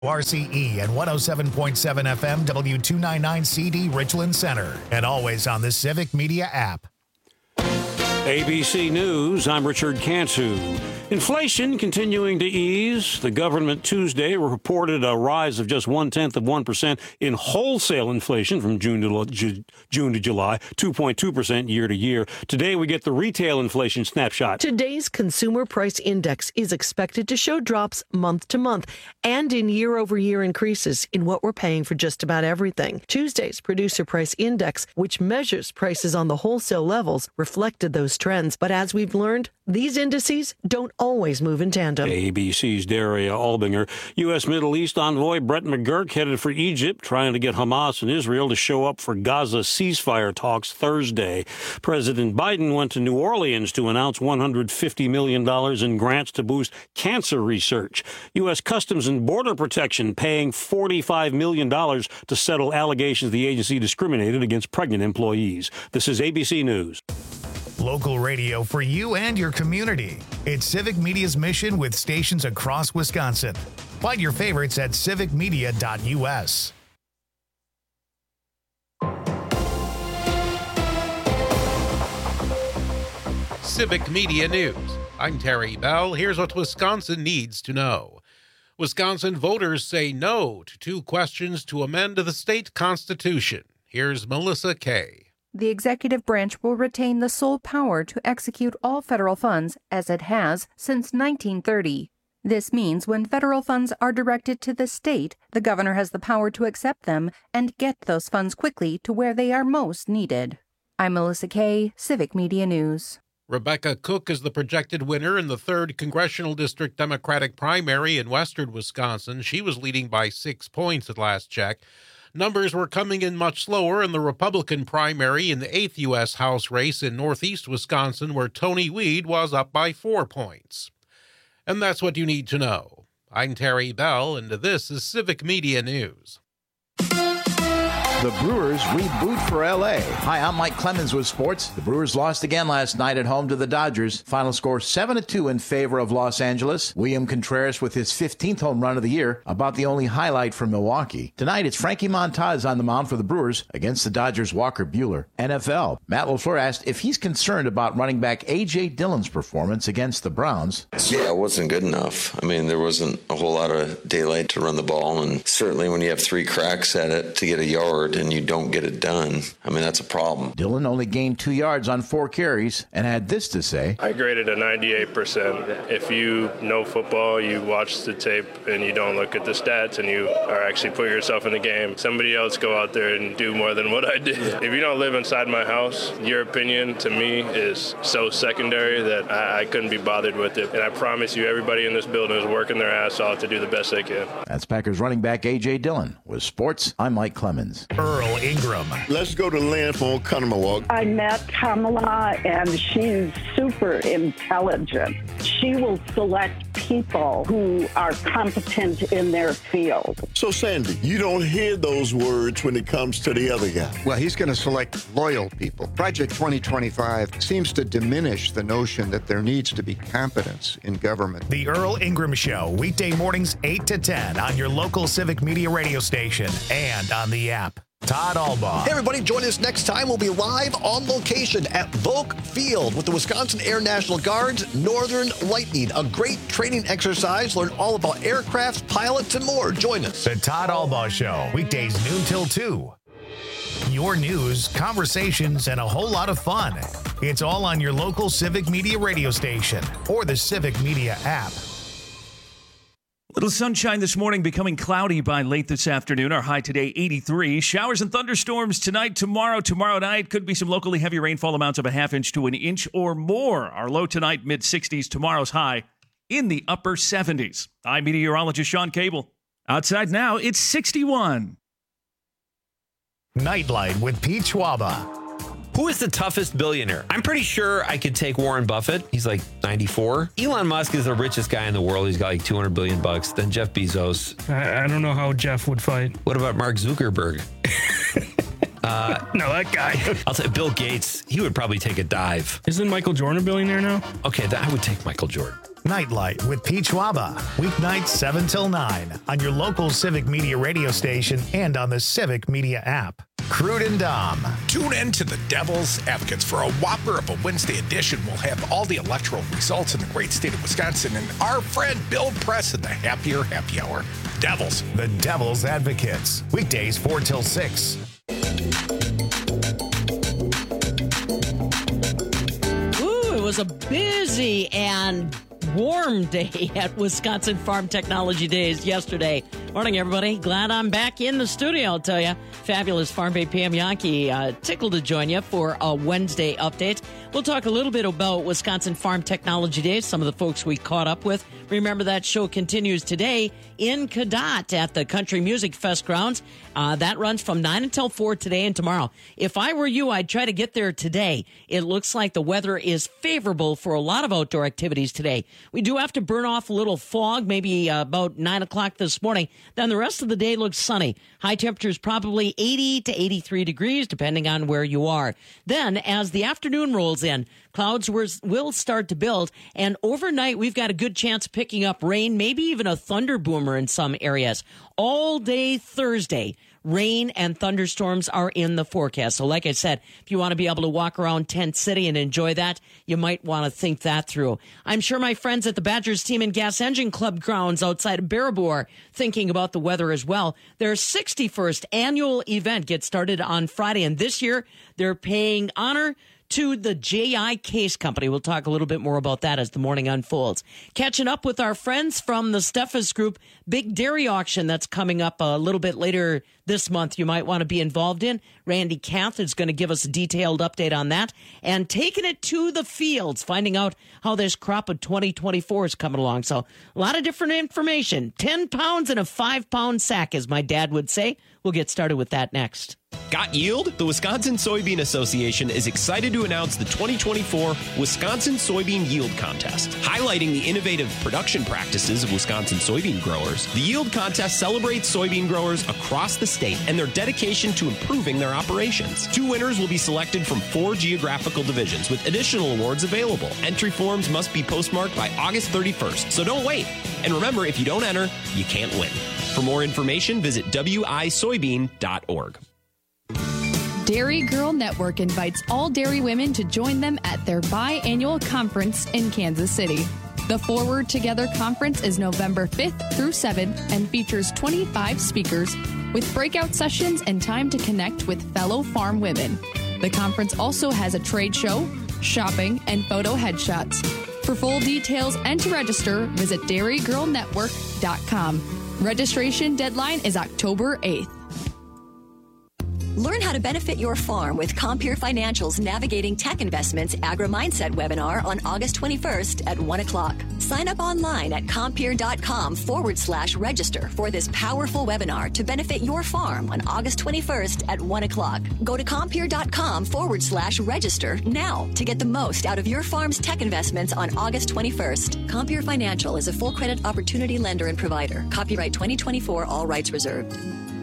RCE and 107.7 FM W299CD Richland Center, and always on the Civic Media app. ABC News, I'm Richard Cantu. Inflation continuing to ease. The government Tuesday reported a rise of just 0.1% in wholesale inflation from June to July, 2.2% year to year. Today we get the retail inflation snapshot. Today's consumer price index is expected to show drops month to month and in year-over-year increases in what we're paying for just about everything. Tuesday's producer price index, which measures prices on the wholesale levels, reflected those trends. But as we've learned, these indices don't always move in tandem. ABC's Daria Albinger. U.S. Middle East envoy Brett McGurk headed for Egypt, trying to get Hamas and Israel to show up for Gaza ceasefire talks Thursday. President Biden went to New Orleans to announce $150 million in grants to boost cancer research. U.S. Customs and Border Protection paying $45 million to settle allegations the agency discriminated against pregnant employees. This is ABC News. Local radio for you and your community. It's Civic Media's mission with stations across Wisconsin. Find your favorites at civicmedia.us. Civic Media News. I'm Terry Bell. Here's what Wisconsin needs to know. Wisconsin voters say no to 2 questions to amend the state constitution. Here's Melissa Kay. The executive branch will retain the sole power to execute all federal funds, as it has since 1930. This means when federal funds are directed to the state, the governor has the power to accept them and get those funds quickly to where they are most needed. I'm Melissa Kay, Civic Media News. Rebecca Cook is the projected winner in the 3rd Congressional District Democratic primary in western Wisconsin. She was leading by 6 points at last check. Numbers were coming in much slower in the Republican primary in the 8th U.S. House race in northeast Wisconsin, where Tony Weed was up by 4 points. And that's what you need to know. I'm Terry Bell, and this is Civic Media News. The Brewers reboot for L.A. Hi, I'm Mike Clemens with sports. The Brewers lost again last night at home to the Dodgers. Final score 7-2 in favor of Los Angeles. William Contreras with his 15th home run of the year, about the only highlight from Milwaukee. Tonight, it's Frankie Montas on the mound for the Brewers against the Dodgers' Walker Buehler. NFL. Matt LaFleur asked if he's concerned about running back A.J. Dillon's performance against the Browns. Yeah, it wasn't good enough. I mean, there wasn't a whole lot of daylight to run the ball, and certainly when you have 3 cracks at it to get a yard and you don't get it done, I mean, that's a problem. Dillon only gained 2 yards on 4 carries and had this to say. I graded a 98%. If you know football, you watch the tape and you don't look at the stats and you are actually put yourself in the game, somebody else go out there and do more than what I did. If you don't live inside my house, your opinion to me is so secondary that I couldn't be bothered with it. And I promise you, everybody in this building is working their ass off to do the best they can. That's Packers running back A.J. Dillon. With sports, I'm Mike Clemens. Earl Ingram. Let's go to Lynn from Oconomowoc. I met Kamala, and she's super intelligent. She will select people who are competent in their field. So, Sandy, you don't hear those words when it comes to the other guy. Well, he's going to select loyal people. Project 2025 seems to diminish the notion that there needs to be competence in government. The Earl Ingram Show, weekday mornings 8 to 10 on your local Civic Media radio station and on the app. Todd Albaugh. Hey, everybody, join us next time. We'll be live on location at Volk Field with the Wisconsin Air National Guard's Northern Lightning. A great training exercise. Learn all about aircraft, pilots, and more. Join us. The Todd Albaugh Show, weekdays noon till 2. Your news, conversations, and a whole lot of fun. It's all on your local Civic Media radio station or the Civic Media app. Little sunshine this morning, becoming cloudy by late this afternoon. Our high today, 83. Showers and thunderstorms tonight, tomorrow night. Could be some locally heavy rainfall amounts of a half inch to an inch or more. Our low tonight, mid-60s. Tomorrow's high in the upper 70s. I'm meteorologist Sean Cable. Outside now, it's 61. Nightlight with Pete Schwaba. Who is the toughest billionaire? I'm pretty sure I could take Warren Buffett. He's like 94. Elon Musk is the richest guy in the world. He's got like $200 billion. Then Jeff Bezos. I don't know how Jeff would fight. What about Mark Zuckerberg? No, that guy. I'll say Bill Gates. He would probably take a dive. Isn't Michael Jordan a billionaire now? Okay, I would take Michael Jordan. Nightlight with Peach Waba, weeknights 7 till 9 on your local Civic Media radio station and on the Civic Media app. Crude and Dom. Tune in to the Devil's Advocates for a whopper of a Wednesday edition. We'll have all the electoral results in the great state of Wisconsin and our friend Bill Press in the Happier Happy Hour. Devils. The Devil's Advocates, weekdays 4 till 6. Ooh, it was a busy and warm day at Wisconsin Farm Technology Days yesterday. Morning, everybody. Glad I'm back in the studio, I'll tell you. Fabulous Farm Bay Pam Yankee. Tickled to join you for a Wednesday update. We'll talk a little bit about Wisconsin Farm Technology Days, some of the folks we caught up with. Remember, that show continues today in Cadott at the Country Music Fest grounds. That runs from 9 until 4 today and tomorrow. If I were you, I'd try to get there today. It looks like the weather is favorable for a lot of outdoor activities today. We do have to burn off a little fog, maybe about 9 o'clock this morning. Then the rest of the day looks sunny. High temperatures probably 80 to 83 degrees, depending on where you are. Then, as the afternoon rolls in, clouds will start to build, and overnight we've got a good chance of picking up rain, maybe even a thunder boomer in some areas. All day Thursday, rain and thunderstorms are in the forecast. So like I said, if you want to be able to walk around Tent City and enjoy that, you might want to think that through. I'm sure my friends at the Badgers Team and Gas Engine Club grounds outside of Baraboo are thinking about the weather as well. Their 61st annual event gets started on Friday, and this year they're paying honor to the J.I. Case Company. We'll talk a little bit more about that as the morning unfolds. Catching up with our friends from the Steffes Group Big Dairy Auction that's coming up a little bit later this month you might want to be involved in. Randy Kath is going to give us a detailed update on that. And taking it to the fields, finding out how this crop of 2024 is coming along. So a lot of different information. 10 pounds in a 5-pound sack, as my dad would say. We'll get started with that next. Got yield? The Wisconsin Soybean Association is excited to announce the 2024 Wisconsin Soybean Yield Contest. Highlighting the innovative production practices of Wisconsin soybean growers, the Yield Contest celebrates soybean growers across the state and their dedication to improving their operations. 2 winners will be selected from 4 geographical divisions with additional awards available. Entry forms must be postmarked by August 31st, so don't wait. And remember, if you don't enter, you can't win. For more information, visit wisoybean.org. Dairy Girl Network invites all dairy women to join them at their biannual conference in Kansas City. The Forward Together Conference is November 5th through 7th and features 25 speakers with breakout sessions and time to connect with fellow farm women. The conference also has a trade show, shopping, and photo headshots. For full details and to register, visit dairygirlnetwork.com. Registration deadline is October 8th. Learn how to benefit your farm with Compeer Financial's Navigating Tech Investments Agri-Mindset webinar on August 21st at 1 o'clock. Sign up online at compeer.com/register for this powerful webinar to benefit your farm on August 21st at 1 o'clock. Go to compeer.com/register now to get the most out of your farm's tech investments on August 21st. Compeer Financial is a full credit opportunity lender and provider. Copyright 2024, all rights reserved.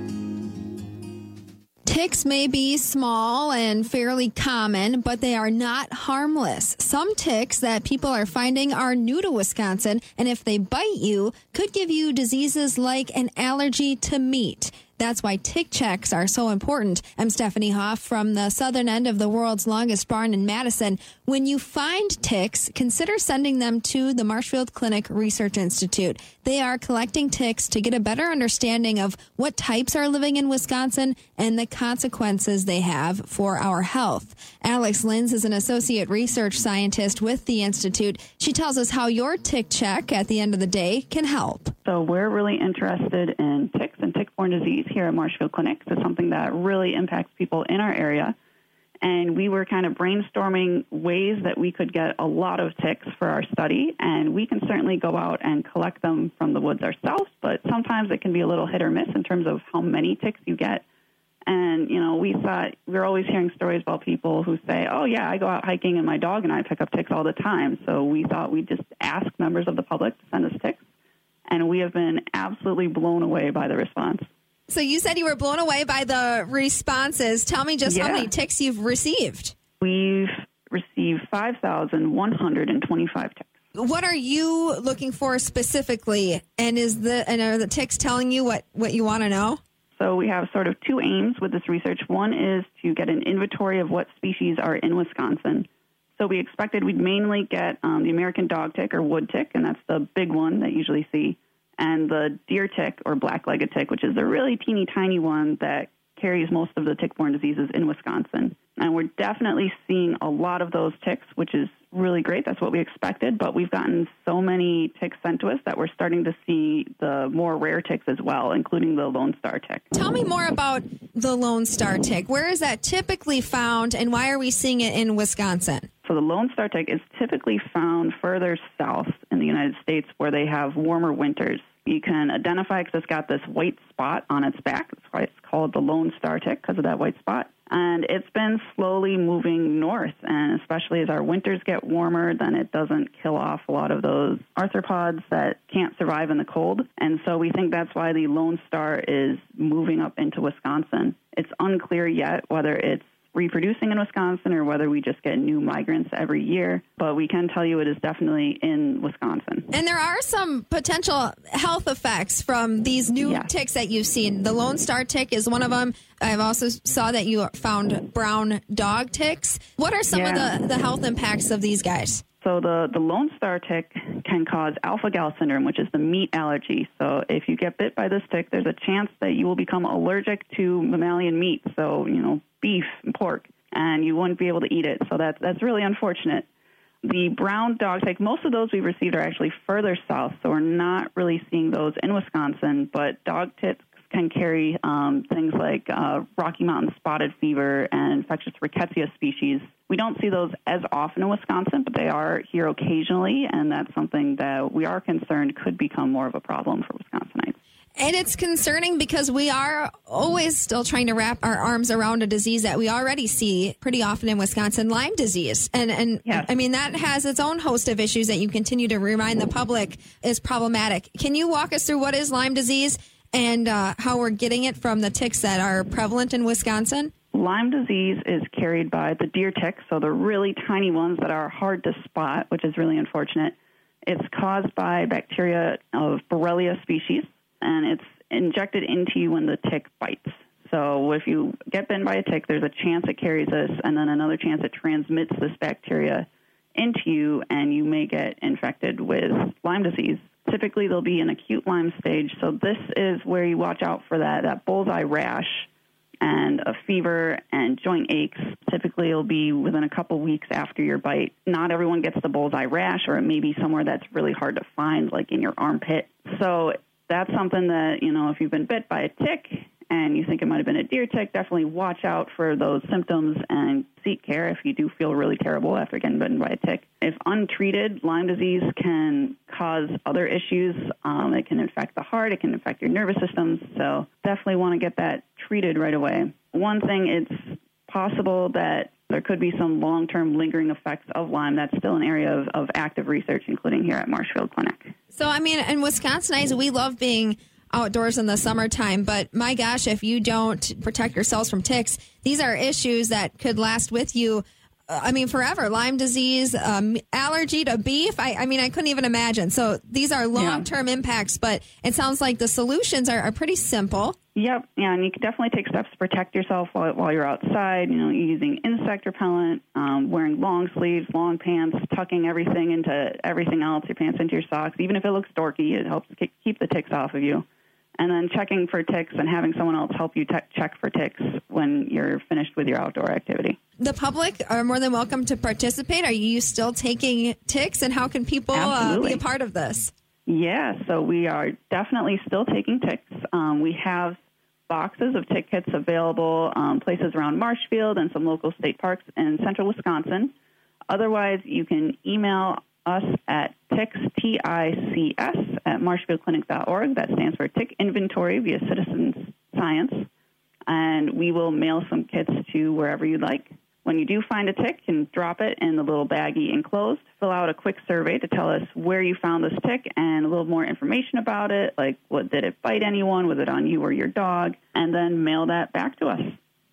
Ticks may be small and fairly common, but they are not harmless. Some ticks that people are finding are new to Wisconsin, and if they bite you, could give you diseases like an allergy to meat. That's why tick checks are so important. I'm Stephanie Hoff from the southern end of the world's longest barn in Madison. When you find ticks, consider sending them to the Marshfield Clinic Research Institute. They are collecting ticks to get a better understanding of what types are living in Wisconsin and the consequences they have for our health. Alex Linz is an associate research scientist with the Institute. She tells us how your tick check at the end of the day can help. So we're really interested in ticks and tick-borne disease here at Marshfield Clinic. It's something that really impacts people in our area. And we were kind of brainstorming ways that we could get a lot of ticks for our study. And we can certainly go out and collect them from the woods ourselves, but sometimes it can be a little hit or miss in terms of how many ticks you get. And, you know, we thought, we're always hearing stories about people who say, oh, yeah, I go out hiking and my dog and I pick up ticks all the time. So we thought we'd just ask members of the public to send us ticks. And we have been absolutely blown away by the response. So you said you were blown away by the responses. Tell me just how many ticks you've received. We've received 5,125 ticks. What are you looking for specifically? And are the ticks telling you what you want to know? So we have sort of two aims with this research. One is to get an inventory of what species are in Wisconsin. So we expected we'd mainly get the American dog tick or wood tick, and that's the big one that you usually see, and the deer tick or black-legged tick, which is a really teeny tiny one that carries most of the tick-borne diseases in Wisconsin. And we're definitely seeing a lot of those ticks, which is really great. That's what we expected. But we've gotten so many ticks sent to us that we're starting to see the more rare ticks as well, including the Lone Star tick. Tell me more about the Lone Star tick. Where is that typically found, and why are we seeing it in Wisconsin? So the Lone Star tick is typically found further south in the United States where they have warmer winters. You can identify because it's got this white spot on its back. That's why it's called the Lone Star tick, because of that white spot. And it's been slowly moving north, and especially as our winters get warmer, then it doesn't kill off a lot of those arthropods that can't survive in the cold. And so we think that's why the Lone Star is moving up into Wisconsin. It's unclear yet whether it's reproducing in Wisconsin or whether we just get new migrants every year, but we can tell you it is definitely in Wisconsin. And there are some potential health effects from these new ticks that you've seen. The Lone Star tick is one of them. I've also saw that you found brown dog ticks. What are some of the health impacts of these guys? So the Lone Star tick can cause alpha-gal syndrome, which is the meat allergy. So if you get bit by this tick, there's a chance that you will become allergic to mammalian meat, so, beef and pork, and you wouldn't be able to eat it. So that's really unfortunate. The brown dog tick, most of those we've received are actually further south, so we're not really seeing those in Wisconsin, but dog ticks can carry things like Rocky Mountain spotted fever and infectious rickettsia species. We don't see those as often in Wisconsin, but they are here occasionally, and that's something that we are concerned could become more of a problem for Wisconsinites. And it's concerning because we are always still trying to wrap our arms around a disease that we already see pretty often in Wisconsin, Lyme disease. And yes. I mean, that has its own host of issues that you continue to remind the public is problematic. Can you walk us through what is Lyme disease and how we're getting it from the ticks that are prevalent in Wisconsin? Lyme disease is carried by the deer ticks, so the really tiny ones that are hard to spot, which is really unfortunate. It's caused by bacteria of Borrelia species, and it's injected into you when the tick bites. So if you get bitten by a tick, there's a chance it carries this, and then another chance it transmits this bacteria into you, and you may get infected with Lyme disease. Typically, they'll be in acute Lyme stage, so this is where you watch out for that bullseye rash and a fever and joint aches. Typically, it'll be within a couple weeks after your bite. Not everyone gets the bullseye rash, or it may be somewhere that's really hard to find, like in your armpit. So that's something that, if you've been bit by a tick and you think it might have been a deer tick, definitely watch out for those symptoms and seek care if you do feel really terrible after getting bitten by a tick. If untreated, Lyme disease can cause other issues. It can infect the heart. It can infect your nervous system. So definitely want to get that treated right away. One thing, it's possible that there could be some long-term lingering effects of Lyme. That's still an area of active research, including here at Marshfield Clinic. So, I mean, in Wisconsinites, we love being outdoors in the summertime, but my gosh, if you don't protect yourselves from ticks, these are issues that could last with you, forever. Lyme disease, allergy to beef. I couldn't even imagine. So these are long-term impacts, but it sounds like the solutions are pretty simple. Yep. Yeah, and you can definitely take steps to protect yourself while you're outside, using insect repellent, wearing long sleeves, long pants, tucking everything into everything else, your pants into your socks. Even if it looks dorky, it helps keep the ticks off of you. And then checking for ticks and having someone else help you check for ticks when you're finished with your outdoor activity. The public are more than welcome to participate. Are you still taking ticks, and how can people be a part of this? Yeah, so we are definitely still taking ticks. We have boxes of tick kits available places around Marshfield and some local state parks in central Wisconsin. Otherwise, you can email us at ticks, TICS, at marshfieldclinic.org. That stands for Tick Inventory via Citizen Science. And we will mail some kits to wherever you'd like. When you do find a tick, you can drop it in the little baggie enclosed, fill out a quick survey to tell us where you found this tick and a little more information about it, like did it bite anyone, was it on you or your dog, and then mail that back to us.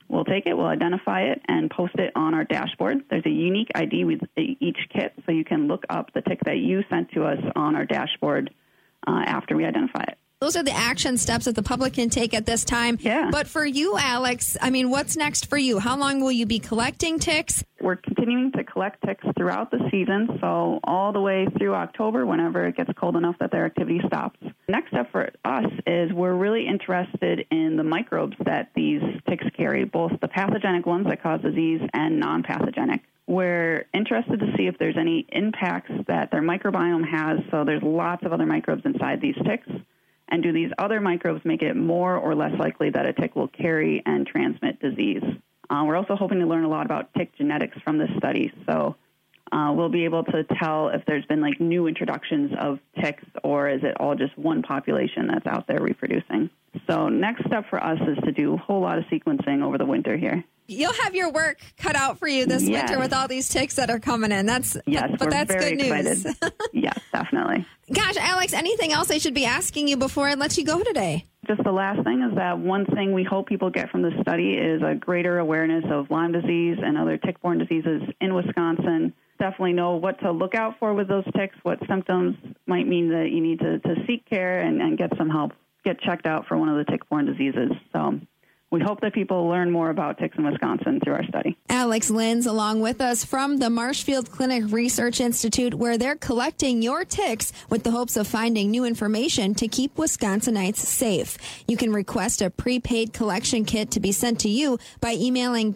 We'll take it, we'll identify it, and post it on our dashboard. There's a unique ID with each kit, so you can look up the tick that you sent to us on our dashboard after we identify it. Those are the action steps that the public can take at this time. Yeah. But for you, Alex, I mean, what's next for you? How long will you be collecting ticks? We're continuing to collect ticks throughout the season, so all the way through October, whenever it gets cold enough that their activity stops. Next step for us is we're really interested in the microbes that these ticks carry, both the pathogenic ones that cause disease and non-pathogenic. We're interested to see if there's any impacts that their microbiome has, so there's lots of other microbes inside these ticks. And do these other microbes make it more or less likely that a tick will carry and transmit disease? We're also hoping to learn a lot about tick genetics from this study. So we'll be able to tell if there's been like new introductions of ticks, or is it all just one population that's out there reproducing? So next step for us is to do a whole lot of sequencing over the winter here. You'll have your work cut out for you this winter with all these ticks that are coming in. But that's very good news. Yes, definitely. Gosh, Alex, anything else I should be asking you before I let you go today? Just the last thing is that one thing we hope people get from this study is a greater awareness of Lyme disease and other tick-borne diseases in Wisconsin. Definitely know what to look out for with those ticks, what symptoms might mean that you need to seek care and get some help, get checked out for one of the tick-borne diseases. So we hope that people learn more about ticks in Wisconsin through our study. Alex Linz along with us from the Marshfield Clinic Research Institute, where they're collecting your ticks with the hopes of finding new information to keep Wisconsinites safe. You can request a prepaid collection kit to be sent to you by emailing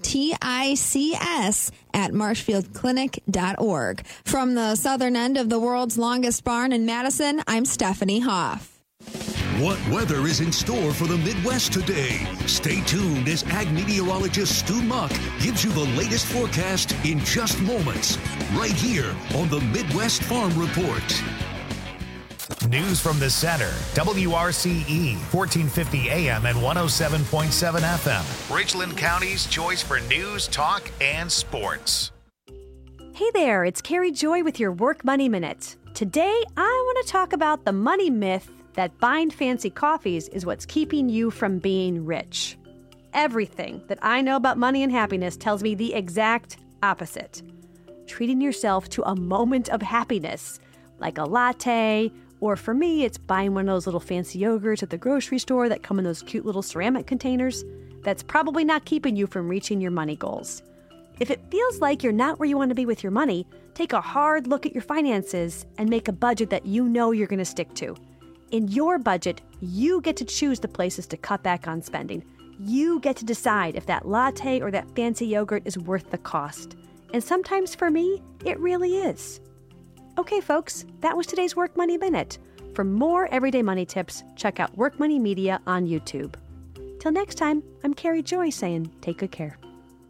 TICS@marshfieldclinic.org. From the southern end of the world's longest barn in Madison, I'm Stephanie Hoff. What weather is in store for the Midwest today? Stay tuned as ag meteorologist Stu Muck gives you the latest forecast in just moments, right here on the Midwest Farm Report. News from the center, WRCE, 1450 AM and 107.7 FM. Richland County's choice for news, talk, and sports. Hey there, it's Carrie Joy with your Work Money Minute. Today, I want to talk about the money myth that buying fancy coffees is what's keeping you from being rich. Everything that I know about money and happiness tells me the exact opposite. Treating yourself to a moment of happiness, like a latte, or for me, it's buying one of those little fancy yogurts at the grocery store that come in those cute little ceramic containers, that's probably not keeping you from reaching your money goals. If it feels like you're not where you want to be with your money, take a hard look at your finances and make a budget that you know you're going to stick to. In your budget, you get to choose the places to cut back on spending. You get to decide if that latte or that fancy yogurt is worth the cost. And sometimes for me, it really is. Okay, folks, that was today's Work Money Minute. For more everyday money tips, check out Work Money Media on YouTube. Till next time, I'm Carrie Joy saying take good care.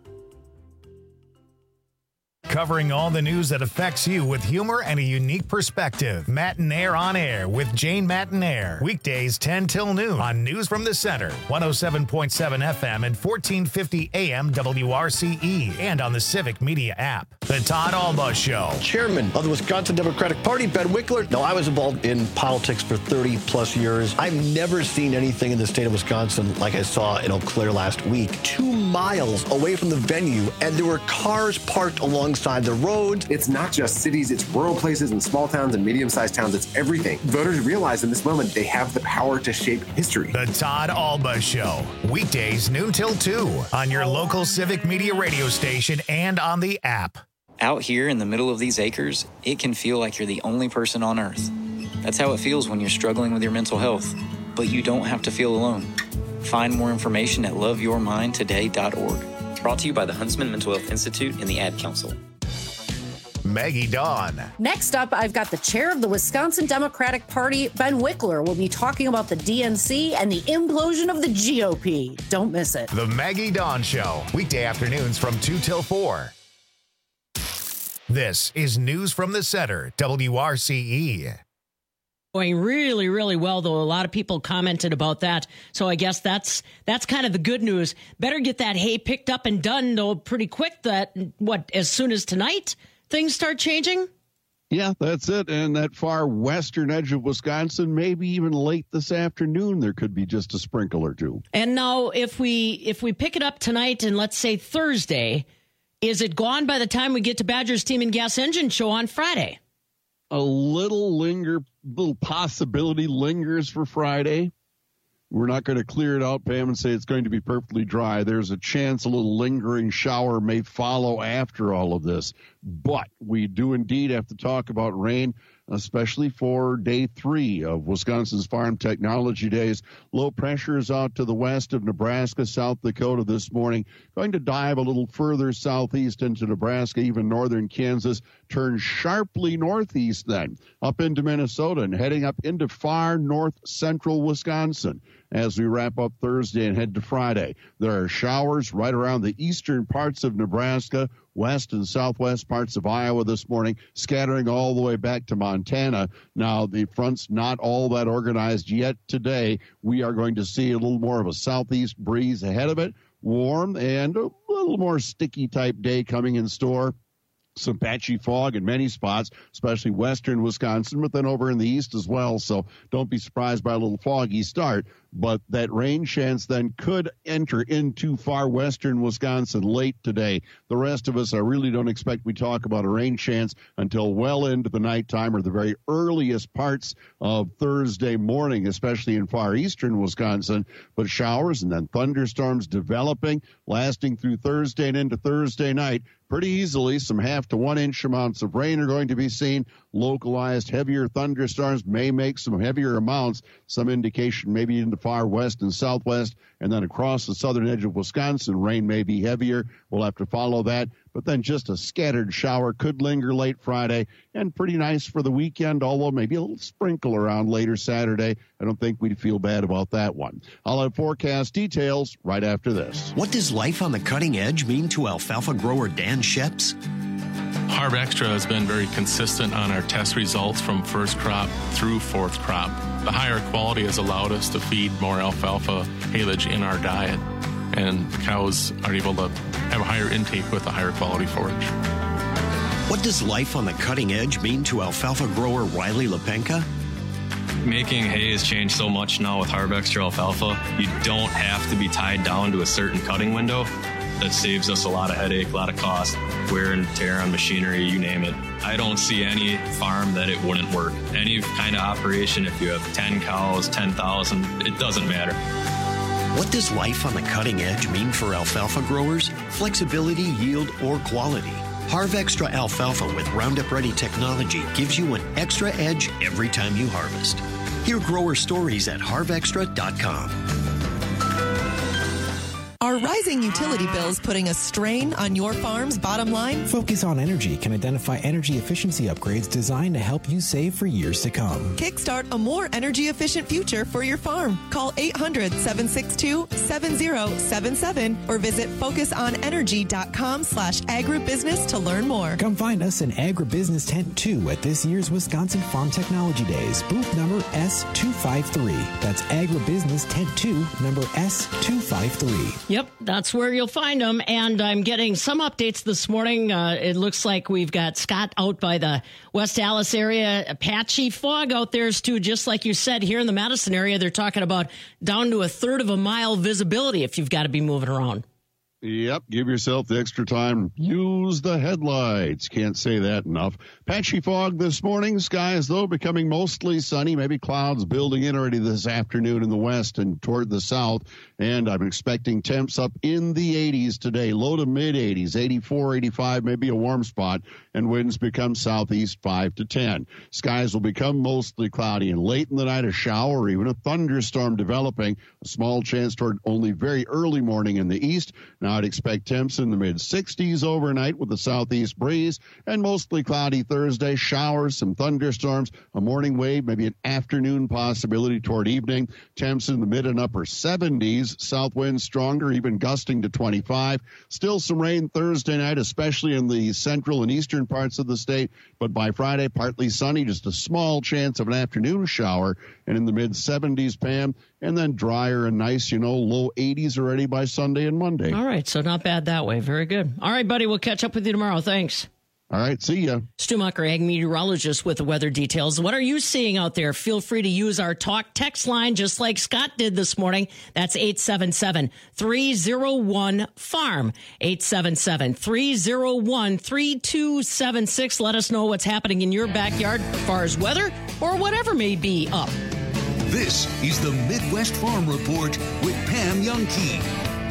Covering all the news that affects you with humor and a unique perspective. Matinaire on Air with Jane Matinaire. Weekdays 10 till noon on News from the Center, 107.7 FM and 1450 AM WRCE, and on the Civic Media app. The Todd Alba Show. Chairman of the Wisconsin Democratic Party, Ben Winkler. Now, I was involved in politics for 30 plus years. I've never seen anything in the state of Wisconsin like I saw in Eau Claire last week. 2 miles away from the venue, and there were cars parked alongside the roads. It's not just cities, it's rural places and small towns and medium-sized towns. It's everything. Voters realize in this moment they have the power to shape history. The Todd Alba Show. Weekdays noon till 2 on your local Civic Media radio station and on the app. Out here in the middle of these acres, it can feel like you're the only person on Earth. That's how it feels when you're struggling with your mental health. But you don't have to feel alone. Find more information at loveyourmindtoday.org. Brought to you by the Huntsman Mental Health Institute and the Ad Council. Maggie Dawn. Next up, I've got the chair of the Wisconsin Democratic Party, Ben Wickler. We'll be talking about the DNC and the implosion of the GOP. Don't miss it. The Maggie Dawn Show. Weekday afternoons from 2 till 4. This is News from the Center, WRCE. Going really, really well, though. A lot of people commented about that. So I guess that's kind of the good news. Better get that hay picked up and done, though, pretty quick. As soon as tonight things start changing? Yeah, that's it. And that far western edge of Wisconsin, maybe even late this afternoon, there could be just a sprinkle or two. And now if we pick it up tonight and let's say Thursday, is it gone by the time we get to Badger's Team and Gas Engine Show on Friday? A little possibility lingers for Friday. We're not going to clear it out, Pam, and say it's going to be perfectly dry. There's a chance a little lingering shower may follow after all of this. But we do indeed have to talk about rain, especially for day 3 of Wisconsin's Farm Technology Days. Low pressure is out to the west of Nebraska, South Dakota this morning. Going to dive a little further southeast into Nebraska, even northern Kansas. Turn sharply northeast then, up into Minnesota and heading up into far north central Wisconsin. As we wrap up Thursday and head to Friday, there are showers right around the eastern parts of Nebraska, west and southwest parts of Iowa this morning, scattering all the way back to Montana. Now, the front's not all that organized yet today. We are going to see a little more of a southeast breeze ahead of it, warm and a little more sticky type day coming in store. Some patchy fog in many spots, especially western Wisconsin, but then over in the east as well. So don't be surprised by a little foggy start. But that rain chance then could enter into far western Wisconsin late today. The rest of us, I really don't expect we talk about a rain chance until well into the nighttime or the very earliest parts of Thursday morning, especially in far eastern Wisconsin. But showers and then thunderstorms developing, lasting through Thursday and into Thursday night. Pretty easily, some 1/2 to 1 inch amounts of rain are going to be seen. Localized heavier thunderstorms may make some heavier amounts, some indication maybe in the far west and southwest, and then across the southern edge of Wisconsin, rain may be heavier. We'll have to follow that. But then just a scattered shower could linger late Friday, and pretty nice for the weekend, although maybe a little sprinkle around later Saturday. I don't think we'd feel bad about that one. I'll have forecast details right after this. What does life on the cutting edge mean to alfalfa grower Dan Sheps? Harv Extra has been very consistent on our test results from first crop through fourth crop. The higher quality has allowed us to feed more alfalfa haylage in our diet, and cows are able to have a higher intake with a higher quality forage. What does life on the cutting edge mean to alfalfa grower Riley Lepenka? Making hay has changed so much now with Harv Extra alfalfa. You don't have to be tied down to a certain cutting window. That saves us a lot of headache, a lot of cost, wear and tear on machinery, you name it. I don't see any farm that it wouldn't work. Any kind of operation, if you have 10 cows, 10,000, it doesn't matter. What does life on the cutting edge mean for alfalfa growers? Flexibility, yield, or quality? Harv Extra alfalfa with Roundup Ready technology gives you an extra edge every time you harvest. Hear grower stories at harvextra.com. Are rising utility bills putting a strain on your farm's bottom line? Focus on Energy can identify energy efficiency upgrades designed to help you save for years to come. Kickstart a more energy-efficient future for your farm. Call 800-762-7077 or visit focusonenergy.com/agribusiness to learn more. Come find us in Agribusiness Tent 2 at this year's Wisconsin Farm Technology Days, booth number S253. That's Agribusiness Tent 2, number S253. Yep, that's where you'll find them. And I'm getting some updates this morning. It looks like we've got Scott out by the West Allis area. A patchy fog out there, Stu, just like you said. Here in the Madison area, they're talking about down to 1/3 of a mile visibility if you've got to be moving around. Yep, give yourself the extra time. Use the headlights. Can't say that enough. Patchy fog this morning. Skies, though, becoming mostly sunny. Maybe clouds building in already this afternoon in the west and toward the south. And I'm expecting temps up in the 80s today. Low to mid-80s, 84, 85, maybe a warm spot. And winds become southeast 5 to 10. Skies will become mostly cloudy. And late in the night, a shower or even a thunderstorm developing. A small chance toward only very early morning in the east. Now I'd expect temps in the mid-60s overnight with a southeast breeze and mostly cloudy Thursday. Showers, some thunderstorms, a morning wave, maybe an afternoon possibility toward evening. Temps in the mid and upper 70s. South winds stronger, even gusting to 25. Still some rain Thursday night, especially in the central and eastern parts of the state. But by Friday, partly sunny, just a small chance of an afternoon shower. And in the mid-70s, Pam, and then drier and nice, low 80s already by Sunday and Monday. All right, so not bad that way. Very good. All right, buddy, we'll catch up with you tomorrow. Thanks. All right, see ya. Stu Mucker, ag meteorologist with the weather details. What are you seeing out there? Feel free to use our talk text line just like Scott did this morning. That's 877-301-FARM. 877-301-3276. Let us know what's happening in your backyard as far as weather or whatever may be up. This is the Midwest Farm Report with Pam Youngkey.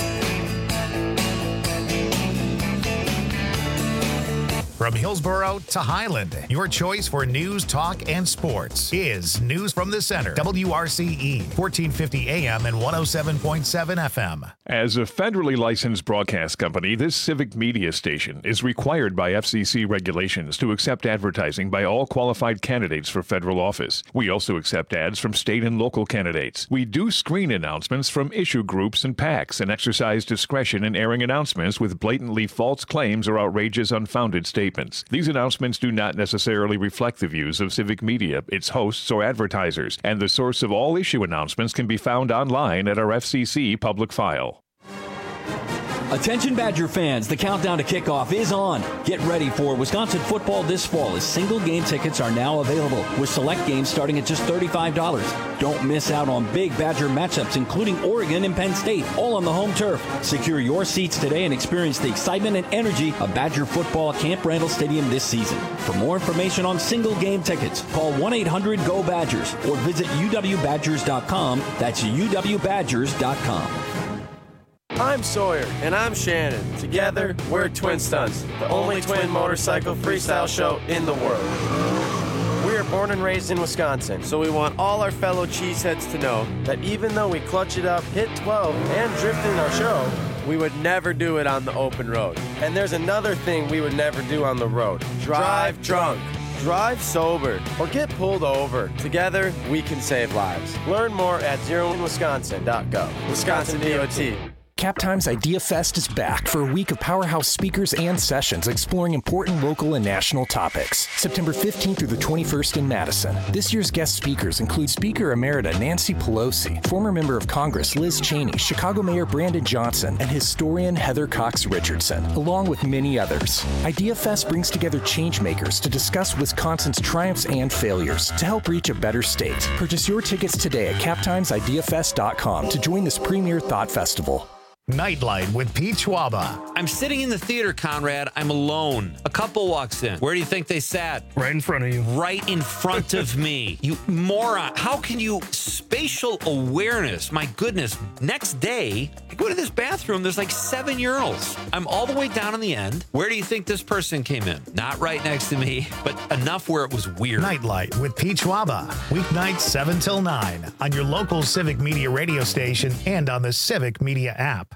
From Hillsborough to Highland, your choice for news, talk, and sports is News from the Center. WRCE, 1450 AM and 107.7 FM. As a federally licensed broadcast company, this civic media station is required by FCC regulations to accept advertising by all qualified candidates for federal office. We also accept ads from state and local candidates. We do screen announcements from issue groups and PACs and exercise discretion in airing announcements with blatantly false claims or outrageous, unfounded statements. These announcements do not necessarily reflect the views of Civic Media, its hosts, or advertisers, and the source of all issue announcements can be found online at our FCC public file. Attention Badger fans, the countdown to kickoff is on. Get ready for Wisconsin football this fall as single game tickets are now available with select games starting at just $35. Don't miss out on big Badger matchups including Oregon and Penn State, all on the home turf. Secure your seats today and experience the excitement and energy of Badger football at Camp Randall Stadium this season. For more information on single game tickets, call 1-800-GO-BADGERS or visit uwbadgers.com. That's uwbadgers.com. I'm Sawyer. And I'm Shannon. Together, we're Twin Stunts, the only twin motorcycle freestyle show in the world. We are born and raised in Wisconsin, so we want all our fellow cheeseheads to know that even though we clutch it up, hit 12, and drift in our show, we would never do it on the open road. And there's another thing we would never do on the road. Drive drunk. Drive sober or get pulled over. Together, we can save lives. Learn more at zeroinwisconsin.gov. Wisconsin DOT. CapTimes Idea Fest is back for a week of powerhouse speakers and sessions exploring important local and national topics. September 15th through the 21st in Madison. This year's guest speakers include Speaker Emerita Nancy Pelosi, former Member of Congress Liz Cheney, Chicago Mayor Brandon Johnson, and historian Heather Cox Richardson, along with many others. Idea Fest brings together changemakers to discuss Wisconsin's triumphs and failures to help reach a better state. Purchase your tickets today at captimesideafest.com to join this premier thought festival. Nightlight with Pete Schwaba. I'm sitting in the theater, Conrad. I'm alone. A couple walks in. Where do you think they sat? Right in front of you. Right in front of me. You moron. How can you... Spatial awareness. My goodness. Next day, I go to this bathroom. There's like 7 urinals. I'm all the way down in the end. Where do you think this person came in? Not right next to me, but enough where it was weird. Nightlight with Pete Schwaba. Weeknights 7 till 9 on your local Civic Media radio station and on the Civic Media app.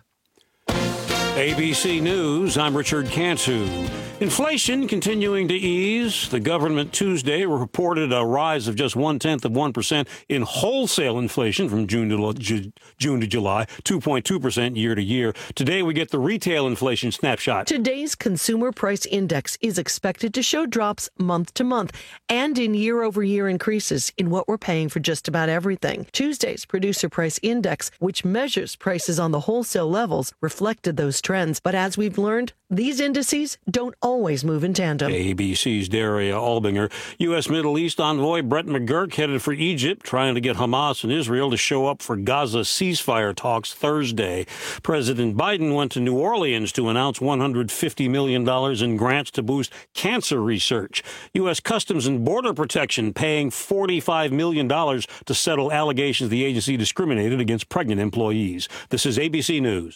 ABC News, I'm Richard Cantu. Inflation continuing to ease. The government Tuesday reported a rise of just 0.1% in wholesale inflation from June to July, 2.2% year to year. Today we get the retail inflation snapshot. Today's consumer price index is expected to show drops month to month and in year-over-year increases in what we're paying for just about everything. Tuesday's producer price index, which measures prices on the wholesale levels, reflected those trends. But as we've learned, these indices don't always move in tandem. ABC's Daria Albinger. U.S. Middle East envoy Brett McGurk headed for Egypt, trying to get Hamas and Israel to show up for Gaza ceasefire talks Thursday. President Biden went to New Orleans to announce $150 million in grants to boost cancer research. U.S. Customs and Border Protection paying $45 million to settle allegations the agency discriminated against pregnant employees. This is ABC News.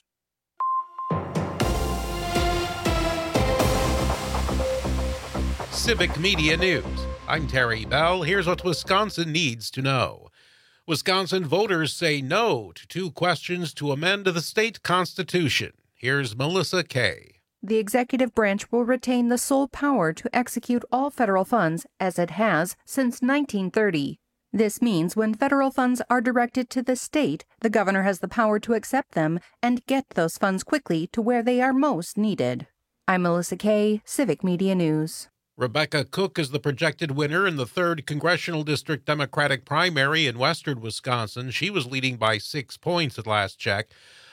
Civic Media News. I'm Terry Bell. Here's what Wisconsin needs to know. Wisconsin voters say no to 2 questions to amend the state constitution. Here's Melissa Kay. The executive branch will retain the sole power to execute all federal funds, as it has since 1930. This means when federal funds are directed to the state, the governor has the power to accept them and get those funds quickly to where they are most needed. I'm Melissa Kay, Civic Media News. Rebecca Cook is the projected winner in the 3rd Congressional District Democratic primary in western Wisconsin. She was leading by 6 points at last check.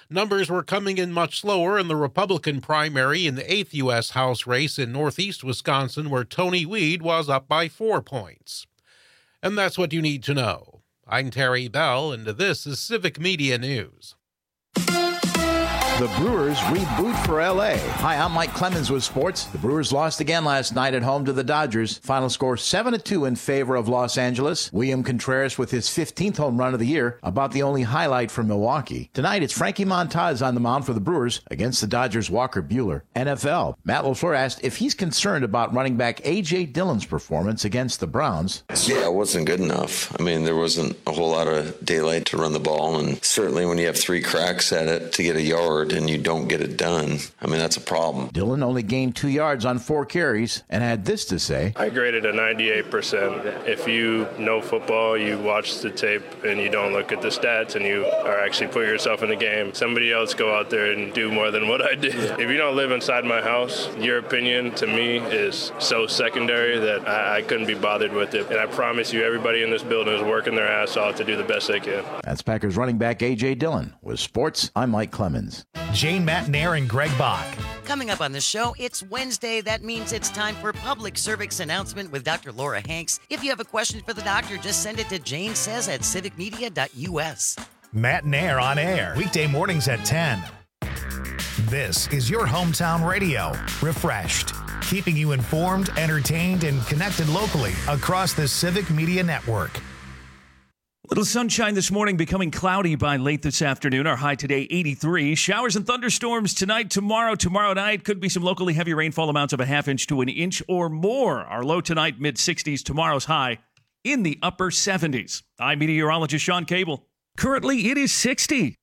Numbers were coming in much slower in the Republican primary in the 8th U.S. House race in northeast Wisconsin, where Tony Weed was up by 4 points. And that's what you need to know. I'm Terry Bell, and this is Civic Media News. The Brewers reboot for L.A. Hi, I'm Mike Clemens with sports. The Brewers lost again last night at home to the Dodgers. Final score 7-2 in favor of Los Angeles. William Contreras with his 15th home run of the year, about the only highlight from Milwaukee. Tonight, it's Frankie Montas on the mound for the Brewers against the Dodgers' Walker Buehler. NFL. Matt LaFleur asked if he's concerned about running back A.J. Dillon's performance against the Browns. Yeah, it wasn't good enough. I mean, there wasn't a whole lot of daylight to run the ball, and certainly when you have 3 cracks at it to get a yard and you don't get it done, I mean, that's a problem. Dillon only gained 2 yards on 4 carries and had this to say. I graded a 98%. If you know football, you watch the tape and you don't look at the stats and you are actually put yourself in the game. Somebody else go out there and do more than what I did. If you don't live inside my house, your opinion to me is so secondary that I couldn't be bothered with it. And I promise you, everybody in this building is working their ass off to do the best they can. That's Packers running back A.J. Dillon. With sports, I'm Mike Clemens. Jane Matnair and Greg Bach. Coming up on the show, it's Wednesday. That means it's time for Public Service Announcement with Dr. Laura Hanks. If you have a question for the doctor, just send it to janesays@civicmedia.us. Matnair on air, weekday mornings at 10. This is your hometown radio, refreshed, keeping you informed, entertained, and connected locally across the Civic Media Network. Little sunshine this morning, becoming cloudy by late this afternoon. Our high today, 83. Showers and thunderstorms tonight, tomorrow. Tomorrow night could be some locally heavy rainfall amounts of a ½ inch to an inch or more. Our low tonight, mid-60s. Tomorrow's high in the upper 70s. I'm meteorologist Sean Cable. Currently, it is 60.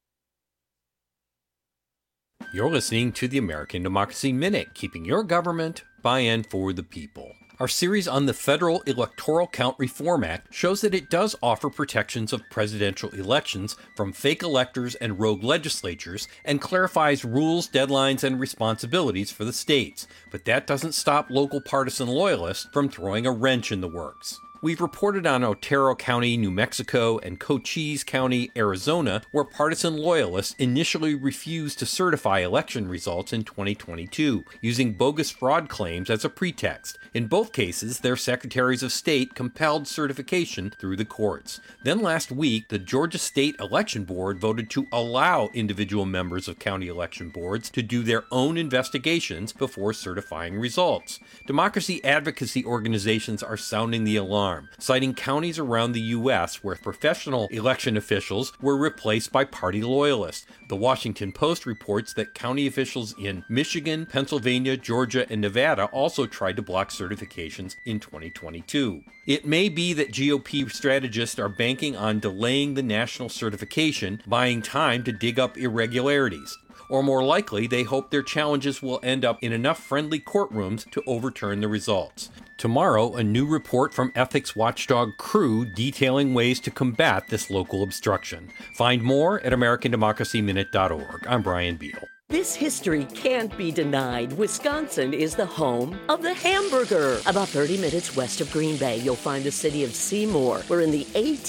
You're listening to the American Democracy Minute, keeping your government by and for the people. Our series on the Federal Electoral Count Reform Act shows that it does offer protections of presidential elections from fake electors and rogue legislatures and clarifies rules, deadlines, and responsibilities for the states. But that doesn't stop local partisan loyalists from throwing a wrench in the works. We've reported on Otero County, New Mexico, and Cochise County, Arizona, where partisan loyalists initially refused to certify election results in 2022, using bogus fraud claims as a pretext. In both cases, their secretaries of state compelled certification through the courts. Then last week, the Georgia State Election Board voted to allow individual members of county election boards to do their own investigations before certifying results. Democracy advocacy organizations are sounding the alarm, citing counties around the U.S. where professional election officials were replaced by party loyalists. The Washington Post reports that county officials in Michigan, Pennsylvania, Georgia, and Nevada also tried to block certifications in 2022. It may be that GOP strategists are banking on delaying the national certification, buying time to dig up irregularities. Or more likely, they hope their challenges will end up in enough friendly courtrooms to overturn the results. Tomorrow, a new report from ethics watchdog Crew detailing ways to combat this local obstruction. Find more at AmericanDemocracyMinute.org. I'm Brian Beal. This history can't be denied. Wisconsin is the home of the hamburger. About 30 minutes west of Green Bay, you'll find the city of Seymour, where in the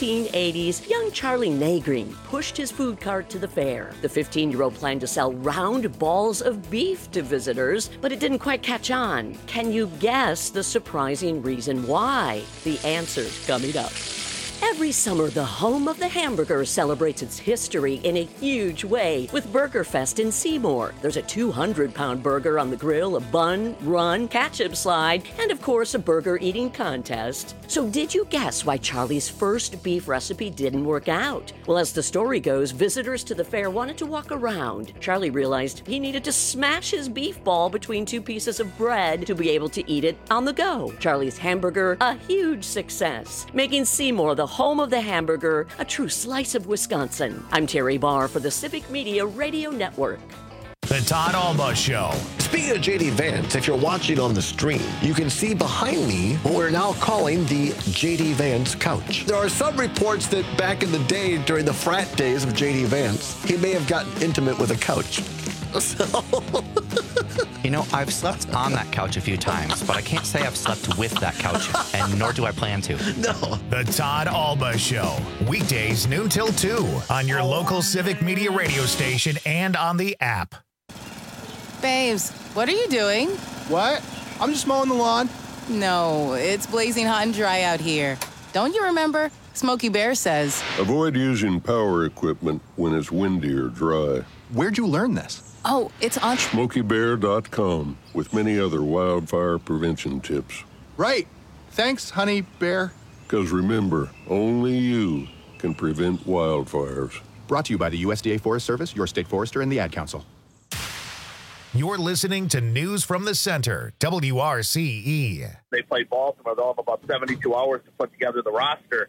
1880s, young Charlie Nagreen pushed his food cart to the fair. The 15-year-old planned to sell round balls of beef to visitors, but it didn't quite catch on. Can you guess the surprising reason why? The answer's coming up. Every summer, the home of the hamburger celebrates its history in a huge way with Burger Fest in Seymour. There's a 200-pound burger on the grill, a bun, run, ketchup slide, and of course, a burger eating contest. So did you guess why Charlie's first beef recipe didn't work out? Well, as the story goes, visitors to the fair wanted to walk around. Charlie realized he needed to smash his beef ball between 2 pieces of bread to be able to eat it on the go. Charlie's hamburger, a huge success, making Seymour the home of the hamburger, a true slice of Wisconsin. I'm Terry Barr for the Civic Media Radio Network. The Todd Alba Show. Speaking of JD Vance, if you're watching on the stream, you can see behind me what we're now calling the JD Vance couch. There are some reports that back in the day, during the frat days of JD Vance, he may have gotten intimate with a couch. So You know, I've slept on that couch a few times, but I can't say I've slept with that couch, and nor do I plan to. No. The Todd Alba Show. Weekdays noon till 2 on your local Civic Media radio station and on the app. Babes, what are you doing? What? I'm just mowing the lawn. No, it's blazing hot and dry out here. Don't you remember? Smokey Bear says. Avoid using power equipment when it's windy or dry. Where'd you learn this? Oh, it's on SmokeyBear.com with many other wildfire prevention tips. Right. Thanks, Honey Bear. Because remember, only you can prevent wildfires. Brought to you by the USDA Forest Service, your state forester, and the Ad Council. You're listening to News from the Center, WRCE. They played Baltimore. They'll have about 72 hours to put together the roster.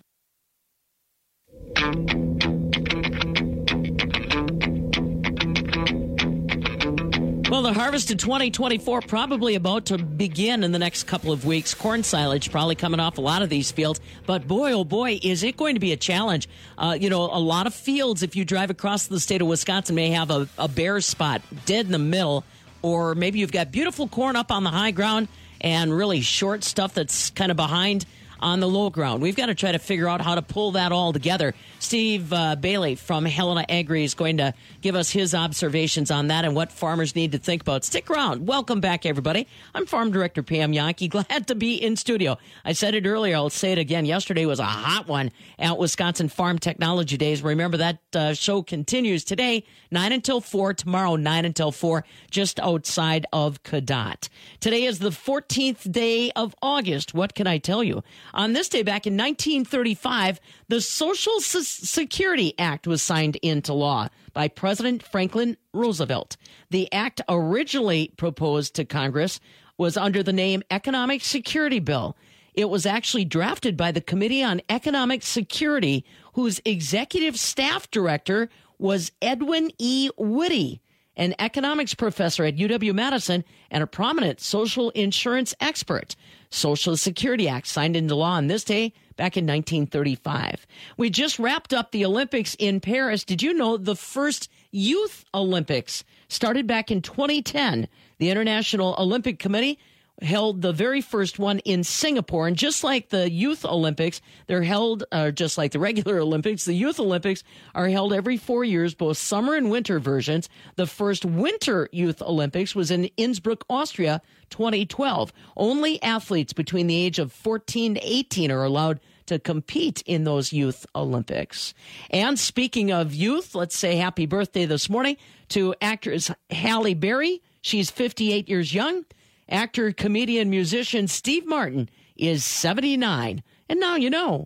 Well, the harvest of 2024 probably about to begin in the next couple of weeks. Corn silage probably coming off a lot of these fields. But boy, oh boy, is it going to be a challenge. A lot of fields, if you drive across the state of Wisconsin, may have a bare spot dead in the middle. Or maybe you've got beautiful corn up on the high ground and really short stuff that's kind of behind on the low ground. We've got to try to figure out how to pull that all together. Steve Bailey from Helena Agri is going to give us his observations on that and what farmers need to think about. Stick around. Welcome back, everybody. I'm Farm Director Pam Yankee. Glad to be in studio. I said it earlier. I'll say it again. Yesterday was a hot one at Wisconsin Farm Technology Days. Remember, that show continues today, 9 until 4. Tomorrow, 9 until 4, just outside of Cadott. Today is the 14th day of August. What can I tell you? On this day, back in 1935, the Social Security Act was signed into law by President Franklin Roosevelt. The act originally proposed to Congress was under the name Economic Security Bill. It was actually drafted by the Committee on Economic Security, whose executive staff director was Edwin E. Whitty, an economics professor at UW-Madison and a prominent social insurance expert. Social Security Act signed into law on this day back in 1935. We just wrapped up the Olympics in Paris. Did you know the first Youth Olympics started back in 2010? The International Olympic Committee held the very first one in Singapore. And just like the Youth Olympics, they're held, just like the regular Olympics, the Youth Olympics are held every 4 years, both summer and winter versions. The first Winter Youth Olympics was in Innsbruck, Austria, 2012. Only athletes between the age of 14 to 18 are allowed to compete in those Youth Olympics. And speaking of youth, let's say happy birthday this morning to actress Halle Berry. She's 58 years young. Actor, comedian, musician Steve Martin is 79. And now you know.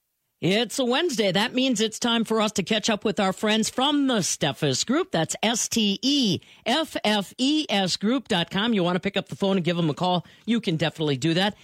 It's a Wednesday. That means it's time for us to catch up with our friends from the Steffes Group. That's STEFFES Group.com. You want to pick up the phone and give them a call? You can definitely do that.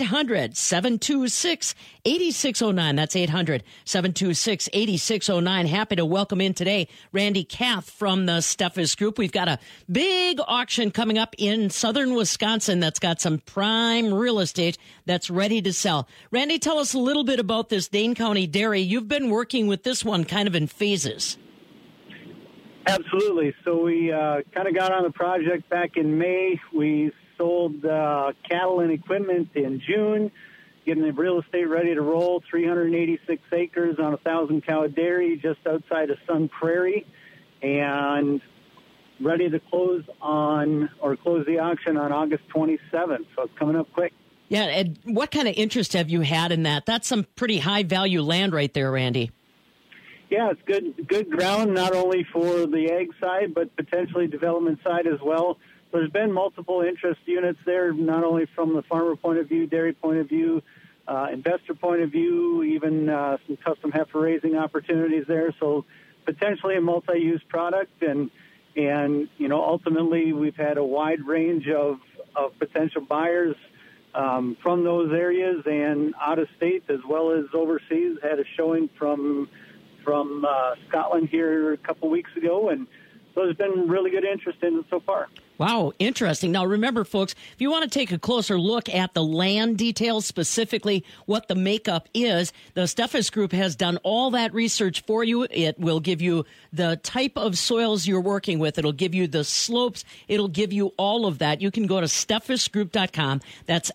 800-726-8609. That's 800-726-8609. Happy to welcome in today Randy Kath from the Steffes Group. We've got a big auction coming up in southern Wisconsin that's got some prime real estate that's ready to sell. Randy, tell us a little bit about this Dane County Dairy. You've been working with this one kind of in phases. Absolutely. So we kind of got on the project back in May. We sold cattle and equipment in June, getting the real estate ready to roll, 386 acres on a 1,000-cow dairy just outside of Sun Prairie, and ready to close the auction on August 27th. So it's coming up quick. Yeah, and what kind of interest have you had in that? That's some pretty high-value land right there, Randy. Yeah, it's good ground, not only for the ag side, but potentially development side as well. So there's been multiple interest units there, not only from the farmer point of view, dairy point of view, investor point of view, even some custom heifer raising opportunities there. So potentially a multi-use product, and ultimately we've had a wide range of potential buyers from those areas and out of state as well as overseas. Had a showing from Scotland here a couple weeks ago, and so there's been really good interest in it so far. Wow, interesting. Now, remember, folks, if you want to take a closer look at the land details, specifically what the makeup is, the Steffes Group has done all that research for you. It will give you the type of soils you're working with. It'll give you the slopes. It'll give you all of that. You can go to steffesgroup.com. That's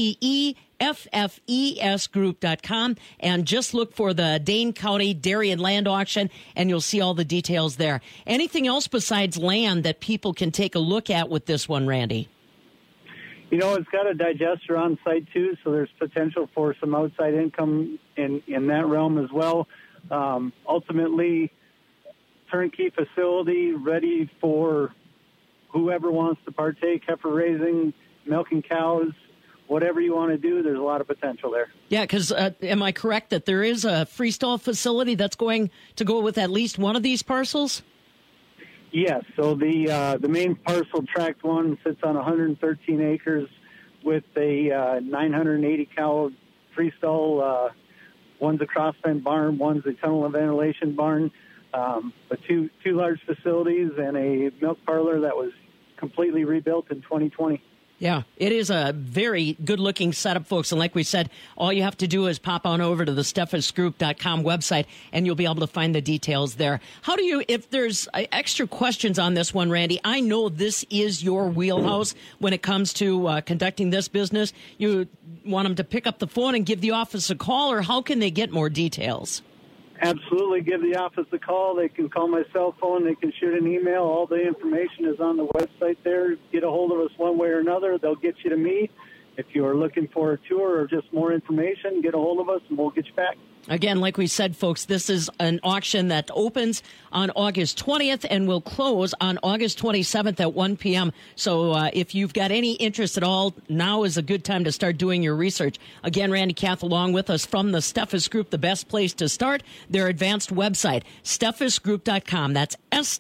STEFFES Group.com, and just look for the Dane County Dairy and Land Auction, and you'll see all the details there. Anything else besides land that people can take a look at with this one, Randy? You know, it's got a digester on site, too, so there's potential for some outside income in that realm as well. Ultimately, turnkey facility ready for whoever wants to partake, heifer raising, milking cows, whatever you want to do, there's a lot of potential there. Yeah, because am I correct that there is a freestall facility that's going to go with at least one of these parcels? Yes. So the main parcel, tract 1, sits on 113 acres with a 980 cow freestall. One's a cross-fence barn, one's a tunnel and ventilation barn. But two large facilities and a milk parlor that was completely rebuilt in 2020. Yeah, it is a very good-looking setup, folks. And like we said, all you have to do is pop on over to the SteffesGroup.com website, and you'll be able to find the details there. How do you, if there's extra questions on this one, Randy, I know this is your wheelhouse when it comes to conducting this business. You want them to pick up the phone and give the office a call, or how can they get more details? Absolutely. Give the office a call. They can call my cell phone. They can shoot an email. All the information is on the website there. Get a hold of us one way or another. They'll get you to me. If you are looking for a tour or just more information, get a hold of us and we'll get you back. Again, like we said, folks, this is an auction that opens on August 20th and will close on August 27th at 1 p.m. So if you've got any interest at all, now is a good time to start doing your research. Again, Randy Kath along with us from the Steffes Group, the best place to start. Their advanced website, steffesgroup.com. That's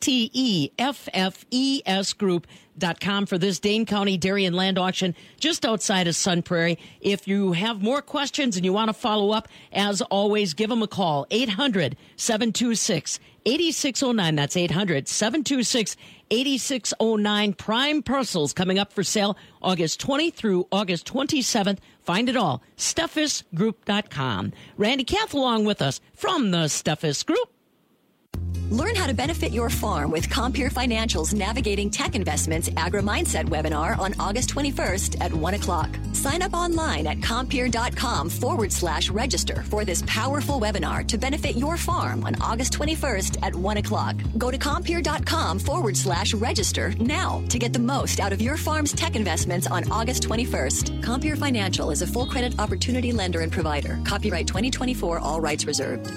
STEFFES Group.com for this Dane County Dairy and Land Auction just outside of Sun Prairie. If you have more questions and you want to follow up, as always, give them a call, 800-726-8609. That's 800-726-8609. Prime parcels coming up for sale August 20 through August 27th. Find it all, SteffesGroup.com. Randy Kath along with us from the Steffes Group. Learn how to benefit your farm with Compeer Financial's Navigating Tech Investments Agri-Mindset webinar on August 21st at 1 o'clock. Sign up online at Compeer.com/register for this powerful webinar to benefit your farm on August 21st at 1 o'clock. Go to Compeer.com/register now to get the most out of your farm's tech investments on August 21st. Compeer Financial is a full credit opportunity lender and provider. Copyright 2024, all rights reserved.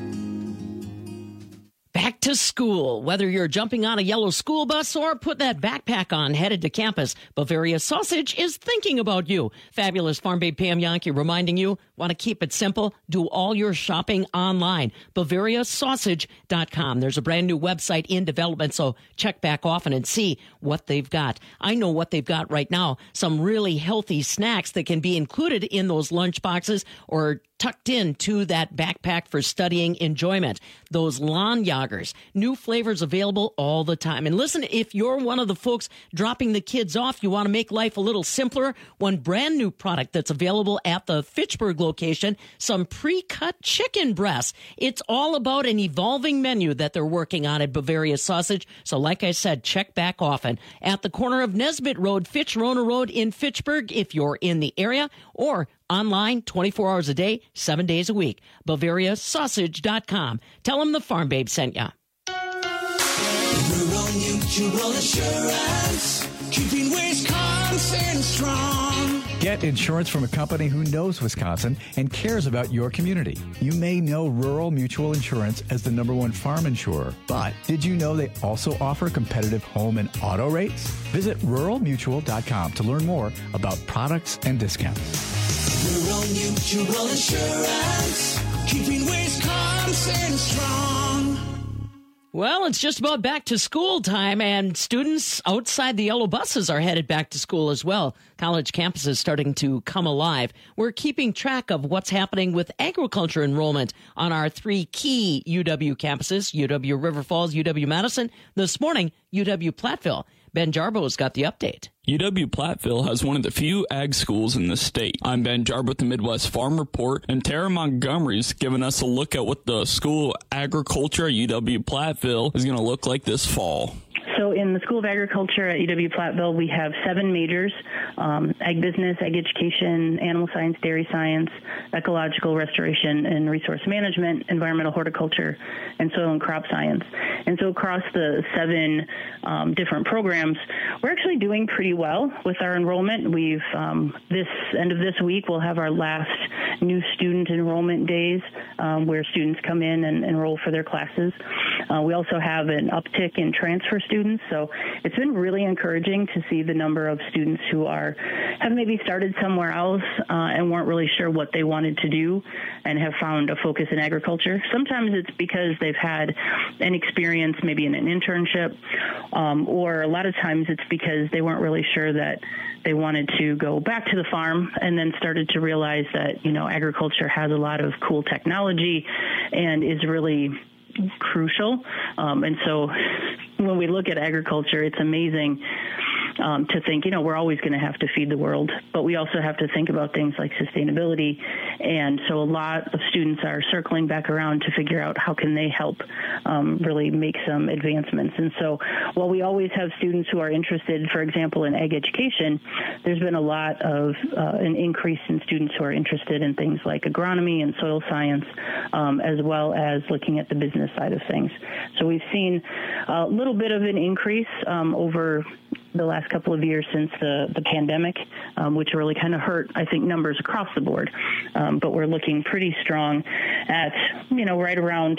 Back to school. Whether you're jumping on a yellow school bus or put that backpack on headed to campus, Bavaria Sausage is thinking about you. Fabulous Farm Babe Pam Yankee reminding you, want to keep it simple? Do all your shopping online. BavariaSausage.com. There's a brand new website in development, so check back often and see what they've got. I know what they've got right now. Some really healthy snacks that can be included in those lunch boxes or tucked into that backpack for studying enjoyment. Those lawn yoggers, new flavors available all the time. And listen, if you're one of the folks dropping the kids off, you want to make life a little simpler, one brand new product that's available at the Fitchburg location, some pre-cut chicken breasts. It's all about an evolving menu that they're working on at Bavaria Sausage. So like I said, check back often. At the corner of Nesbitt Road, Fitch-Rona Road in Fitchburg, if you're in the area, or online 24 hours a day, 7 days a week. BavariaSausage.com. Tell them the Farm Babe sent you. Rural Mutual Insurance, keeping Wisconsin strong. Get insurance from a company who knows Wisconsin and cares about your community. You may know Rural Mutual Insurance as the #1 farm insurer, but did you know they also offer competitive home and auto rates? Visit ruralmutual.com to learn more about products and discounts. Rural Mutual Insurance, keeping Wisconsin strong. Well, it's just about back to school time, and students outside the yellow buses are headed back to school as well. College campuses starting to come alive. We're keeping track of what's happening with agriculture enrollment on our 3 key UW campuses, UW River Falls, UW Madison. This morning, UW Platteville. Ben Jarbo's got the update. UW-Platteville has one of the few ag schools in the state. I'm Ben Jarbo with the Midwest Farm Report, and Tara Montgomery's given us a look at what the School of Agriculture at UW-Platteville is going to look like this fall. So in the School of Agriculture at UW-Platteville, we have 7 majors: ag business, ag education, animal science, dairy science, ecological restoration and resource management, environmental horticulture, and soil and crop science. And so across the 7 different programs, we're actually doing pretty well with our enrollment. We've this end of this week, we'll have our last new student enrollment days where students come in and enroll for their classes. We also have an uptick in transfer students. So it's been really encouraging to see the number of students who have maybe started somewhere else and weren't really sure what they wanted to do and have found a focus in agriculture. Sometimes it's because they've had an experience maybe in an internship, or a lot of times it's because they weren't really sure that they wanted to go back to the farm and then started to realize that, agriculture has a lot of cool technology and is really crucial. And so when we look at agriculture, it's amazing to think, we're always going to have to feed the world, but we also have to think about things like sustainability. And so a lot of students are circling back around to figure out how can they help really make some advancements. And so while we always have students who are interested, for example, in ag education, there's been a lot of an increase in students who are interested in things like agronomy and soil science, as well as looking at the business side of things. So we've seen a little bit of an increase over the last couple of years since the pandemic, which really kind of hurt, I think, numbers across the board. But we're looking pretty strong at, right around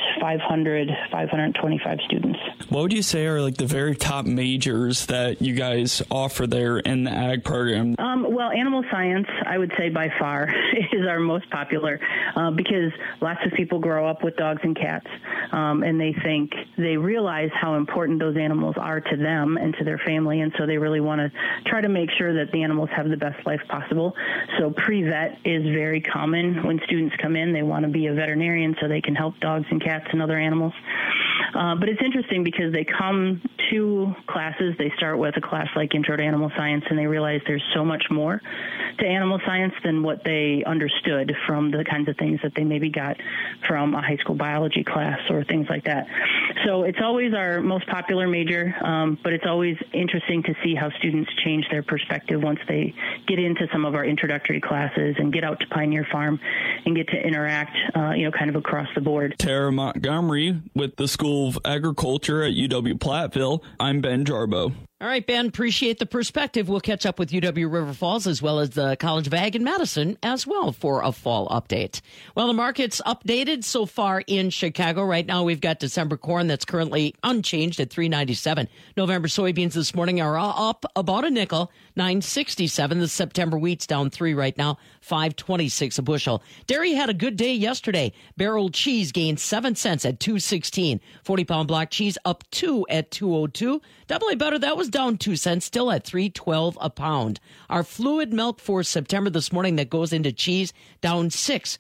525 students. What would you say are like the very top majors that you guys offer there in the ag program? Well, animal science, I would say by far, is our most popular because lots of people grow up with dogs and cats, and they realize how important those animals are to them and to their family, and so they really want to try to make sure that the animals have the best life possible. So pre-vet is very common. When students come in, they want to be a veterinarian so they can help dogs and cats and other animals. But it's interesting because they come to classes, they start with a class like Intro to Animal Science, and they realize there's so much more to animal science than what they understood from the kinds of things that they maybe got from a high school biology class or things like that. So it's always our most popular major, but it's always interesting to see how students change their perspective once they get into some of our introductory classes and get out to Pioneer Farm and get to interact, kind of across the board. Tara Montgomery with the School of Agriculture at UW-Platteville. I'm Ben Jarbo. All right, Ben, appreciate the perspective. We'll catch up with UW River Falls as well as the College of Ag in Madison as well for a fall update. Well, the market's updated so far in Chicago. Right now, we've got December corn that's currently unchanged at $3.97. November soybeans this morning are up about a nickel, $9.67. The September wheat's down 3 right now, $5.26 a bushel. Dairy had a good day yesterday. Barrel cheese gained 7 cents at $2.16. 40-pound block cheese up 2 at $2.02. Double A butter, that was down 2 cents, still at $3.12 a pound. Our fluid milk for September this morning that goes into cheese, down 6,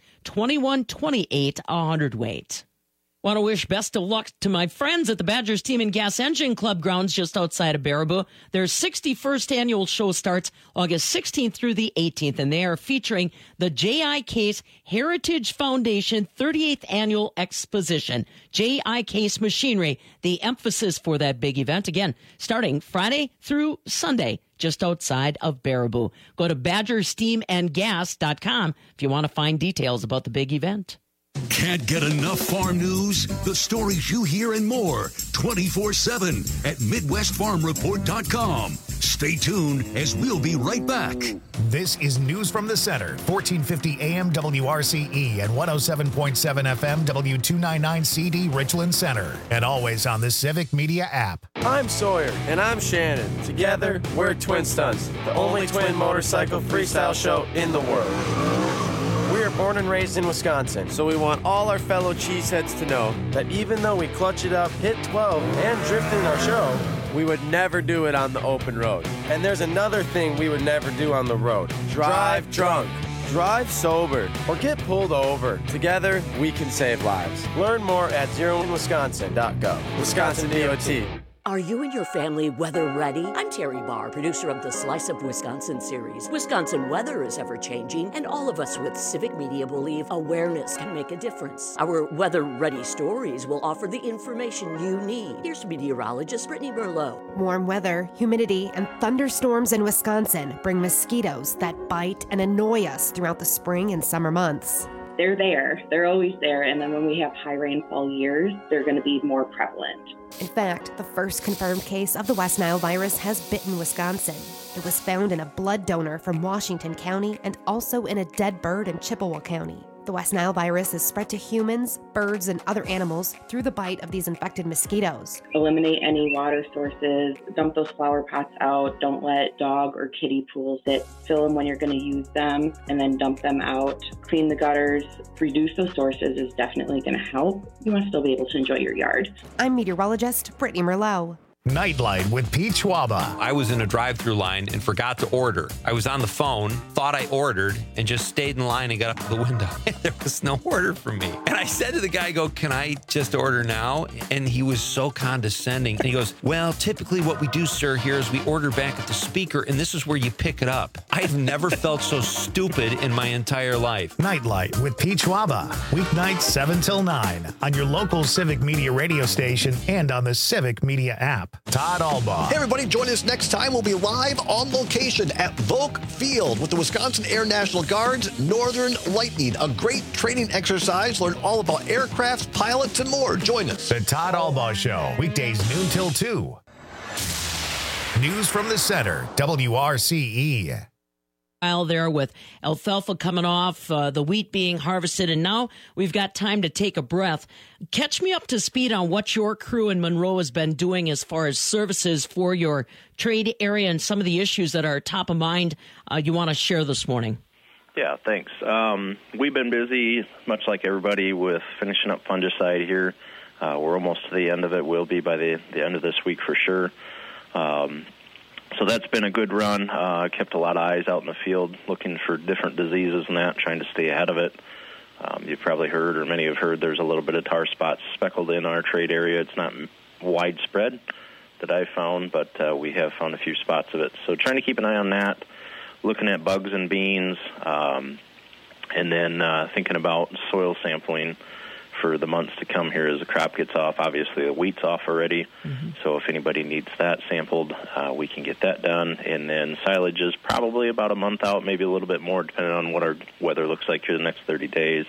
$21.28 a hundredweight. Want to wish best of luck to my friends at the Badgers Team and Gas Engine Club grounds just outside of Baraboo. Their 61st annual show starts August 16th through the 18th, and they are featuring the J.I. Case Heritage Foundation 38th Annual Exposition. J.I. Case Machinery, the emphasis for that big event, again, starting Friday through Sunday, just outside of Baraboo. Go to BadgerSteamandGas.com if you want to find details about the big event. Can't get enough farm news? The stories you hear and more 24/7 at MidwestFarmReport.com. Stay tuned as we'll be right back. This is News from the Center, 1450 AM WRCE and 107.7 FM W299CD Richland Center, and always on the Civic Media app. I'm Sawyer. And I'm Shannon. Together, we're Twin Stunts, the only twin motorcycle freestyle show in the world. We are born and raised in Wisconsin, so we want all our fellow cheeseheads to know that even though we clutch it up, hit 12, and drift in our show, we would never do it on the open road. And there's another thing we would never do on the road. Drive drunk. Drive sober or get pulled over. Together, we can save lives. Learn more at zeroinwisconsin.gov. Wisconsin DOT. Are you and your family weather ready? I'm Terry Barr, producer of the Slice of Wisconsin series. Wisconsin weather is ever-changing, and all of us with Civic Media believe awareness can make a difference. Our weather-ready stories will offer the information you need. Here's meteorologist Brittany Merlot. Warm weather, humidity, and thunderstorms in Wisconsin bring mosquitoes that bite and annoy us throughout the spring and summer months. They're there. They're always there. And then when we have high rainfall years, they're going to be more prevalent. In fact, the first confirmed case of the West Nile virus has bitten Wisconsin. It was found in a blood donor from Washington County and also in a dead bird in Chippewa County. The West Nile virus is spread to humans, birds, and other animals through the bite of these infected mosquitoes. Eliminate any water sources, dump those flower pots out, don't let dog or kitty pools sit. Fill them when you're going to use them, and then dump them out. Clean the gutters, reduce those sources is definitely going to help. You want to still be able to enjoy your yard. I'm meteorologist Brittany Merlot. Nightlight with Pete Schwaba. I was in a drive-thru line and forgot to order. I was on the phone, thought I ordered, and just stayed in line and got up to the window. There was no order for me. And I said to the guy, can I just order now? And he was so condescending. And he goes, well, typically what we do, sir, here is we order back at the speaker, and this is where you pick it up. I've never felt so stupid in my entire life. Nightlight with Pete Schwaba. Weeknights 7 till 9 on your local Civic Media radio station and on the Civic Media app. Todd Albaugh. Hey, everybody, join us next time. We'll be live on location at Volk Field with the Wisconsin Air National Guard's Northern Lightning. A great training exercise. Learn all about aircrafts, pilots, and more. Join us. The Todd Albaugh Show, weekdays noon till 2. News from the center, WRCE. There with alfalfa coming off, the wheat being harvested, and now we've got time to take a breath. Catch me up to speed on what your crew in Monroe has been doing as far as services for your trade area and some of the issues that are top of mind you want to share this morning. Yeah, thanks. We've been busy, much like everybody, with finishing up fungicide here. We're almost to the end of it. We'll be by the end of this week for sure. So that's been a good run. Kept a lot of eyes out in the field looking for different diseases and that, trying to stay ahead of it. You've probably heard, or many have heard, there's a little bit of tar spots speckled in our trade area. It's not widespread that I've found, but we have found a few spots of it. So trying to keep an eye on that, looking at bugs and beans, and then thinking about soil sampling for the months to come here as the crop gets off. Obviously, the wheat's off already, so if anybody needs that sampled, we can get that done. And then silage is probably about a month out, maybe a little bit more, depending on what our weather looks like here the next 30 days.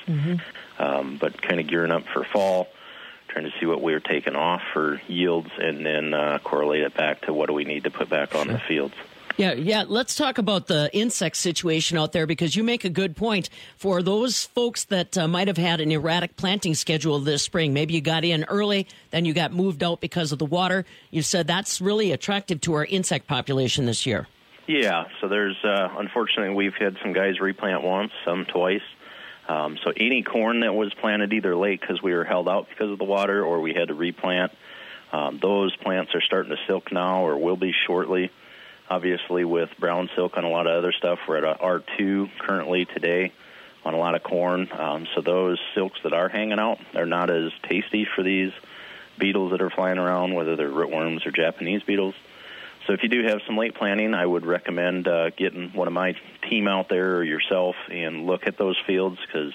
But kind of gearing up for fall, trying to see what we're taking off for yields, and then correlate it back to what do we need to put back on the fields. Yeah. Let's talk about the insect situation out there, because you make a good point for those folks that might have had an erratic planting schedule this spring. Maybe you got in early, then you got moved out because of the water. You said that's really attractive to our insect population this year. Yeah, so there's, unfortunately, we've had some guys replant once, some twice. So any corn that was planted either late because we were held out because of the water or we had to replant, those plants are starting to silk now or will be shortly. Obviously, with brown silk and a lot of other stuff, we're at a R2 currently today on a lot of corn. So those silks that are hanging out, they're not as tasty for these beetles that are flying around, whether they're rootworms or Japanese beetles. So if you do have some late planting, I would recommend getting one of my team out there or yourself and look at those fields, because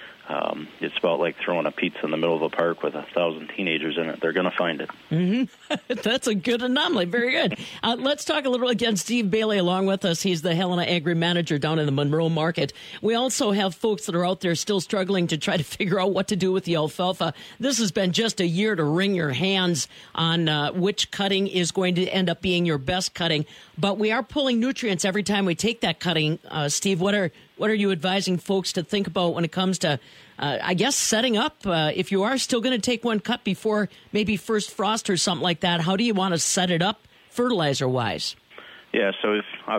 it's about like throwing a pizza in the middle of a park with 1,000 teenagers in it. They're going to find it. That's a good anomaly. Very good. Let's talk a little again. Steve Bailey along with us. He's the Helena Agri Manager down in the Monroe market. We also have folks that are out there still struggling to try to figure out what to do with the alfalfa. This has been just a year to wring your hands on which cutting is going to end up being your best cutting. But we are pulling nutrients every time we take that cutting. Steve, what are you advising folks to think about when it comes to, I guess, setting up? If you are still going to take one cut before maybe first frost or something like that, how do you want to set it up fertilizer-wise? Yeah, so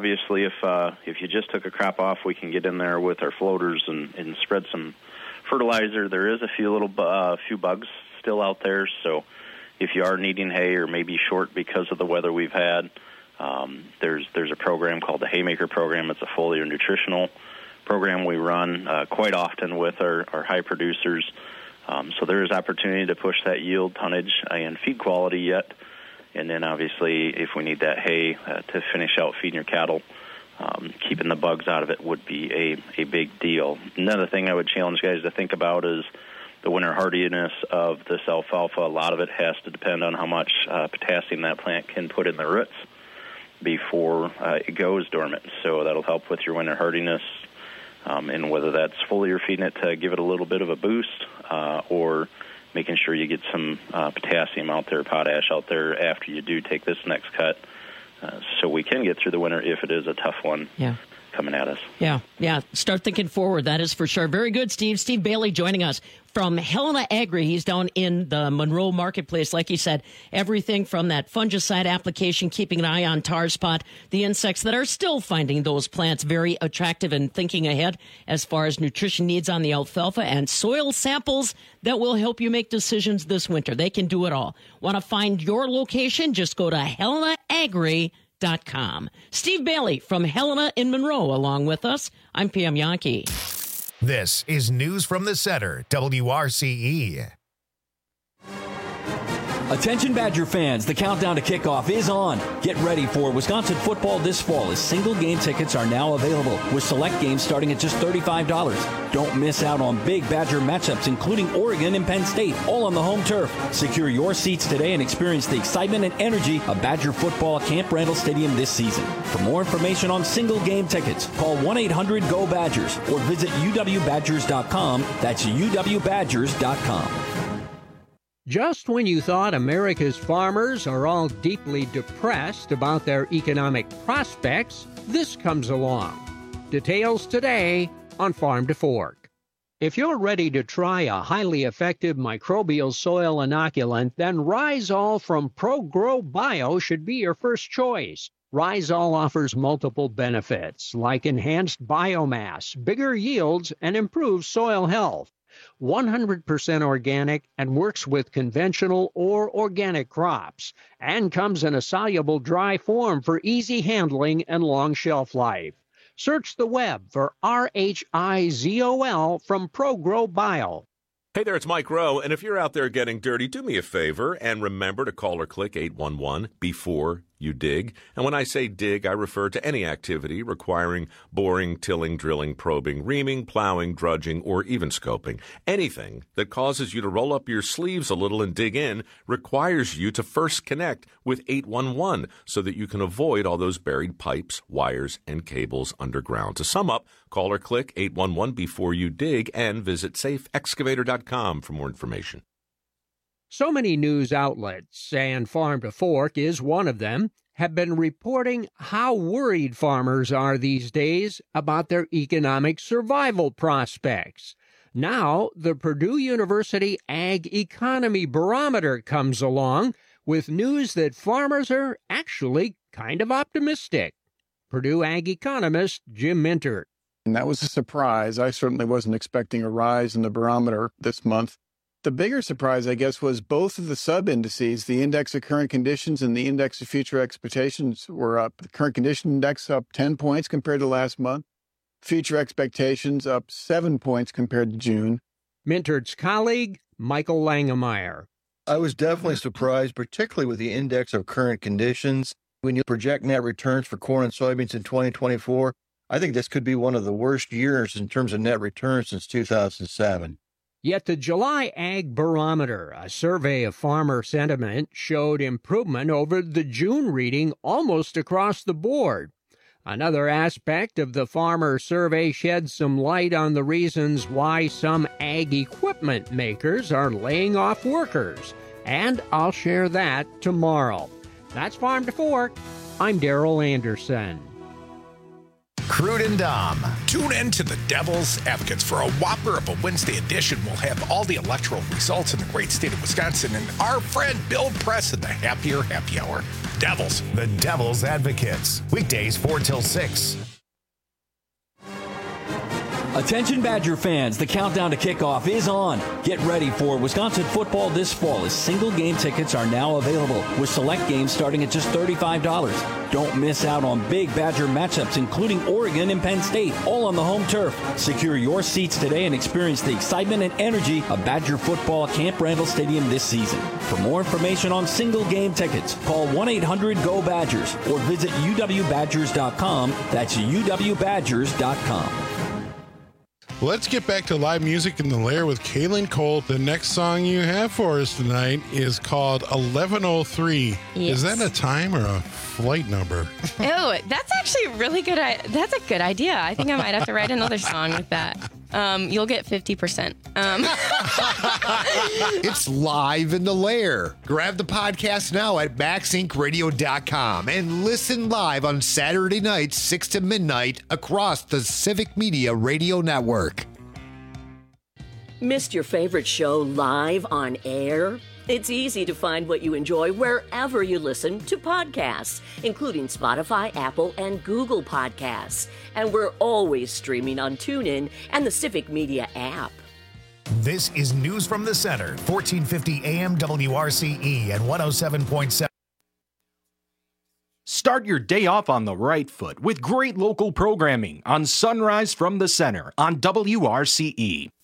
if you just took a crop off, we can get in there with our floaters and spread some fertilizer. There is a few bugs still out there, so if you are needing hay or maybe short because of the weather we've had, there's a program called the Haymaker program. It's a foliar nutritional program we run quite often with our high producers. So there is opportunity to push that yield, tonnage, and feed quality yet. And then obviously if we need that hay to finish out feeding your cattle, keeping the bugs out of it would be a big deal. Another thing I would challenge guys to think about is the winter hardiness of this alfalfa. A lot of it has to depend on how much potassium that plant can put in the roots before it goes dormant. So that'll help with your winter hardiness, and whether that's foliar feeding it to give it a little bit of a boost, or making sure you get some potassium out there, potash out there after you do take this next cut, so we can get through the winter if it is a tough one coming at us. Yeah. Start thinking forward. That is for sure. Very good, Steve. Steve Bailey joining us from Helena Agri. He's down in the Monroe Marketplace. Like he said, everything from that fungicide application, keeping an eye on tar spot, the insects that are still finding those plants very attractive and thinking ahead as far as nutrition needs on the alfalfa, and soil samples that will help you make decisions this winter. They can do it all. Want to find your location? Just go to HelenaAgri.com. Steve Bailey from Helena in Monroe along with us. I'm Pam Yankee. This is News from the Center, WRCE. Attention Badger fans, the countdown to kickoff is on. Get ready for Wisconsin football this fall, as single game tickets are now available, with select games starting at just $35. Don't miss out on big Badger matchups, including Oregon and Penn State, all on the home turf. Secure your seats today and experience the excitement and energy of Badger football at Camp Randall Stadium this season. For more information on single game tickets, call 1-800-GO-BADGERS or visit uwbadgers.com. That's uwbadgers.com. Just when you thought America's farmers are all deeply depressed about their economic prospects, this comes along. Details today on Farm to Fork. If you're ready to try a highly effective microbial soil inoculant, then Rhizol from ProGrow Bio should be your first choice. Rhizol offers multiple benefits, like enhanced biomass, bigger yields, and improved soil health. 100% organic and works with conventional or organic crops, and comes in a soluble dry form for easy handling and long shelf life. Search the web for RHIZOL from ProGrow Bio. Hey there, it's Mike Rowe, and if you're out there getting dirty, do me a favor and remember to call or click 811 before you dig. And when I say dig, I refer to any activity requiring boring, tilling, drilling, probing, reaming, plowing, drudging, or even scoping. Anything that causes you to roll up your sleeves a little and dig in requires you to first connect with 811 so that you can avoid all those buried pipes, wires, and cables underground. To sum up, call or click 811 before you dig and visit safeexcavator.com for more information. So many news outlets, and Farm to Fork is one of them, have been reporting how worried farmers are these days about their economic survival prospects. Now, the Purdue University Ag Economy Barometer comes along with news that farmers are actually kind of optimistic. Purdue Ag economist Jim Mintert. And that was a surprise. I certainly wasn't expecting a rise in the barometer this month. The bigger surprise, I guess, was both of the sub-indices, the index of current conditions and the index of future expectations, were up. The current condition index up 10 points compared to last month. Future expectations up 7 points compared to June. Mintert's colleague, Michael Langemeyer. I was definitely surprised, particularly with the index of current conditions. When you project net returns for corn and soybeans in 2024, I think this could be one of the worst years in terms of net returns since 2007. Yet the July Ag Barometer, a survey of farmer sentiment, showed improvement over the June reading almost across the board. Another aspect of the farmer survey sheds some light on the reasons why some ag equipment makers are laying off workers, and I'll share that tomorrow. That's Farm to Fork. I'm Darrell Anderson. Crude and Dom. Tune in to the Devil's Advocates for a whopper of a Wednesday edition. We'll have all the electoral results in the great state of Wisconsin and our friend Bill Press in the Happier Happy Hour. Devils. The Devil's Advocates. Weekdays 4 till 6. Attention Badger fans, the countdown to kickoff is on. Get ready for Wisconsin football this fall as single game tickets are now available with select games starting at just $35. Don't miss out on big Badger matchups including Oregon and Penn State, all on the home turf. Secure your seats today and experience the excitement and energy of Badger football at Camp Randall Stadium this season. For more information on single game tickets, call 1-800-GO-BADGERS or visit uwbadgers.com. That's uwbadgers.com. Let's get back to live music in the Lair with Kaylin Cole. The next song you have for us tonight is called 1103. Yes. Is that a time or a flight number? Oh, that's actually really good. That's a good idea. I think I might have to write another song with that. You'll get 50%. It's live in the Lair. Grab the podcast now at MaxIncRadio.com and listen live on Saturday nights, 6 to midnight, across the Civic Media Radio Network. Missed your favorite show live on air? It's easy to find what you enjoy wherever you listen to podcasts, including Spotify, Apple, and Google Podcasts. And we're always streaming on TuneIn and the Civic Media app. This is News from the Center, 1450 AM WRCE and 107.7. Start your day off on the right foot with great local programming on Sunrise from the Center on WRCE.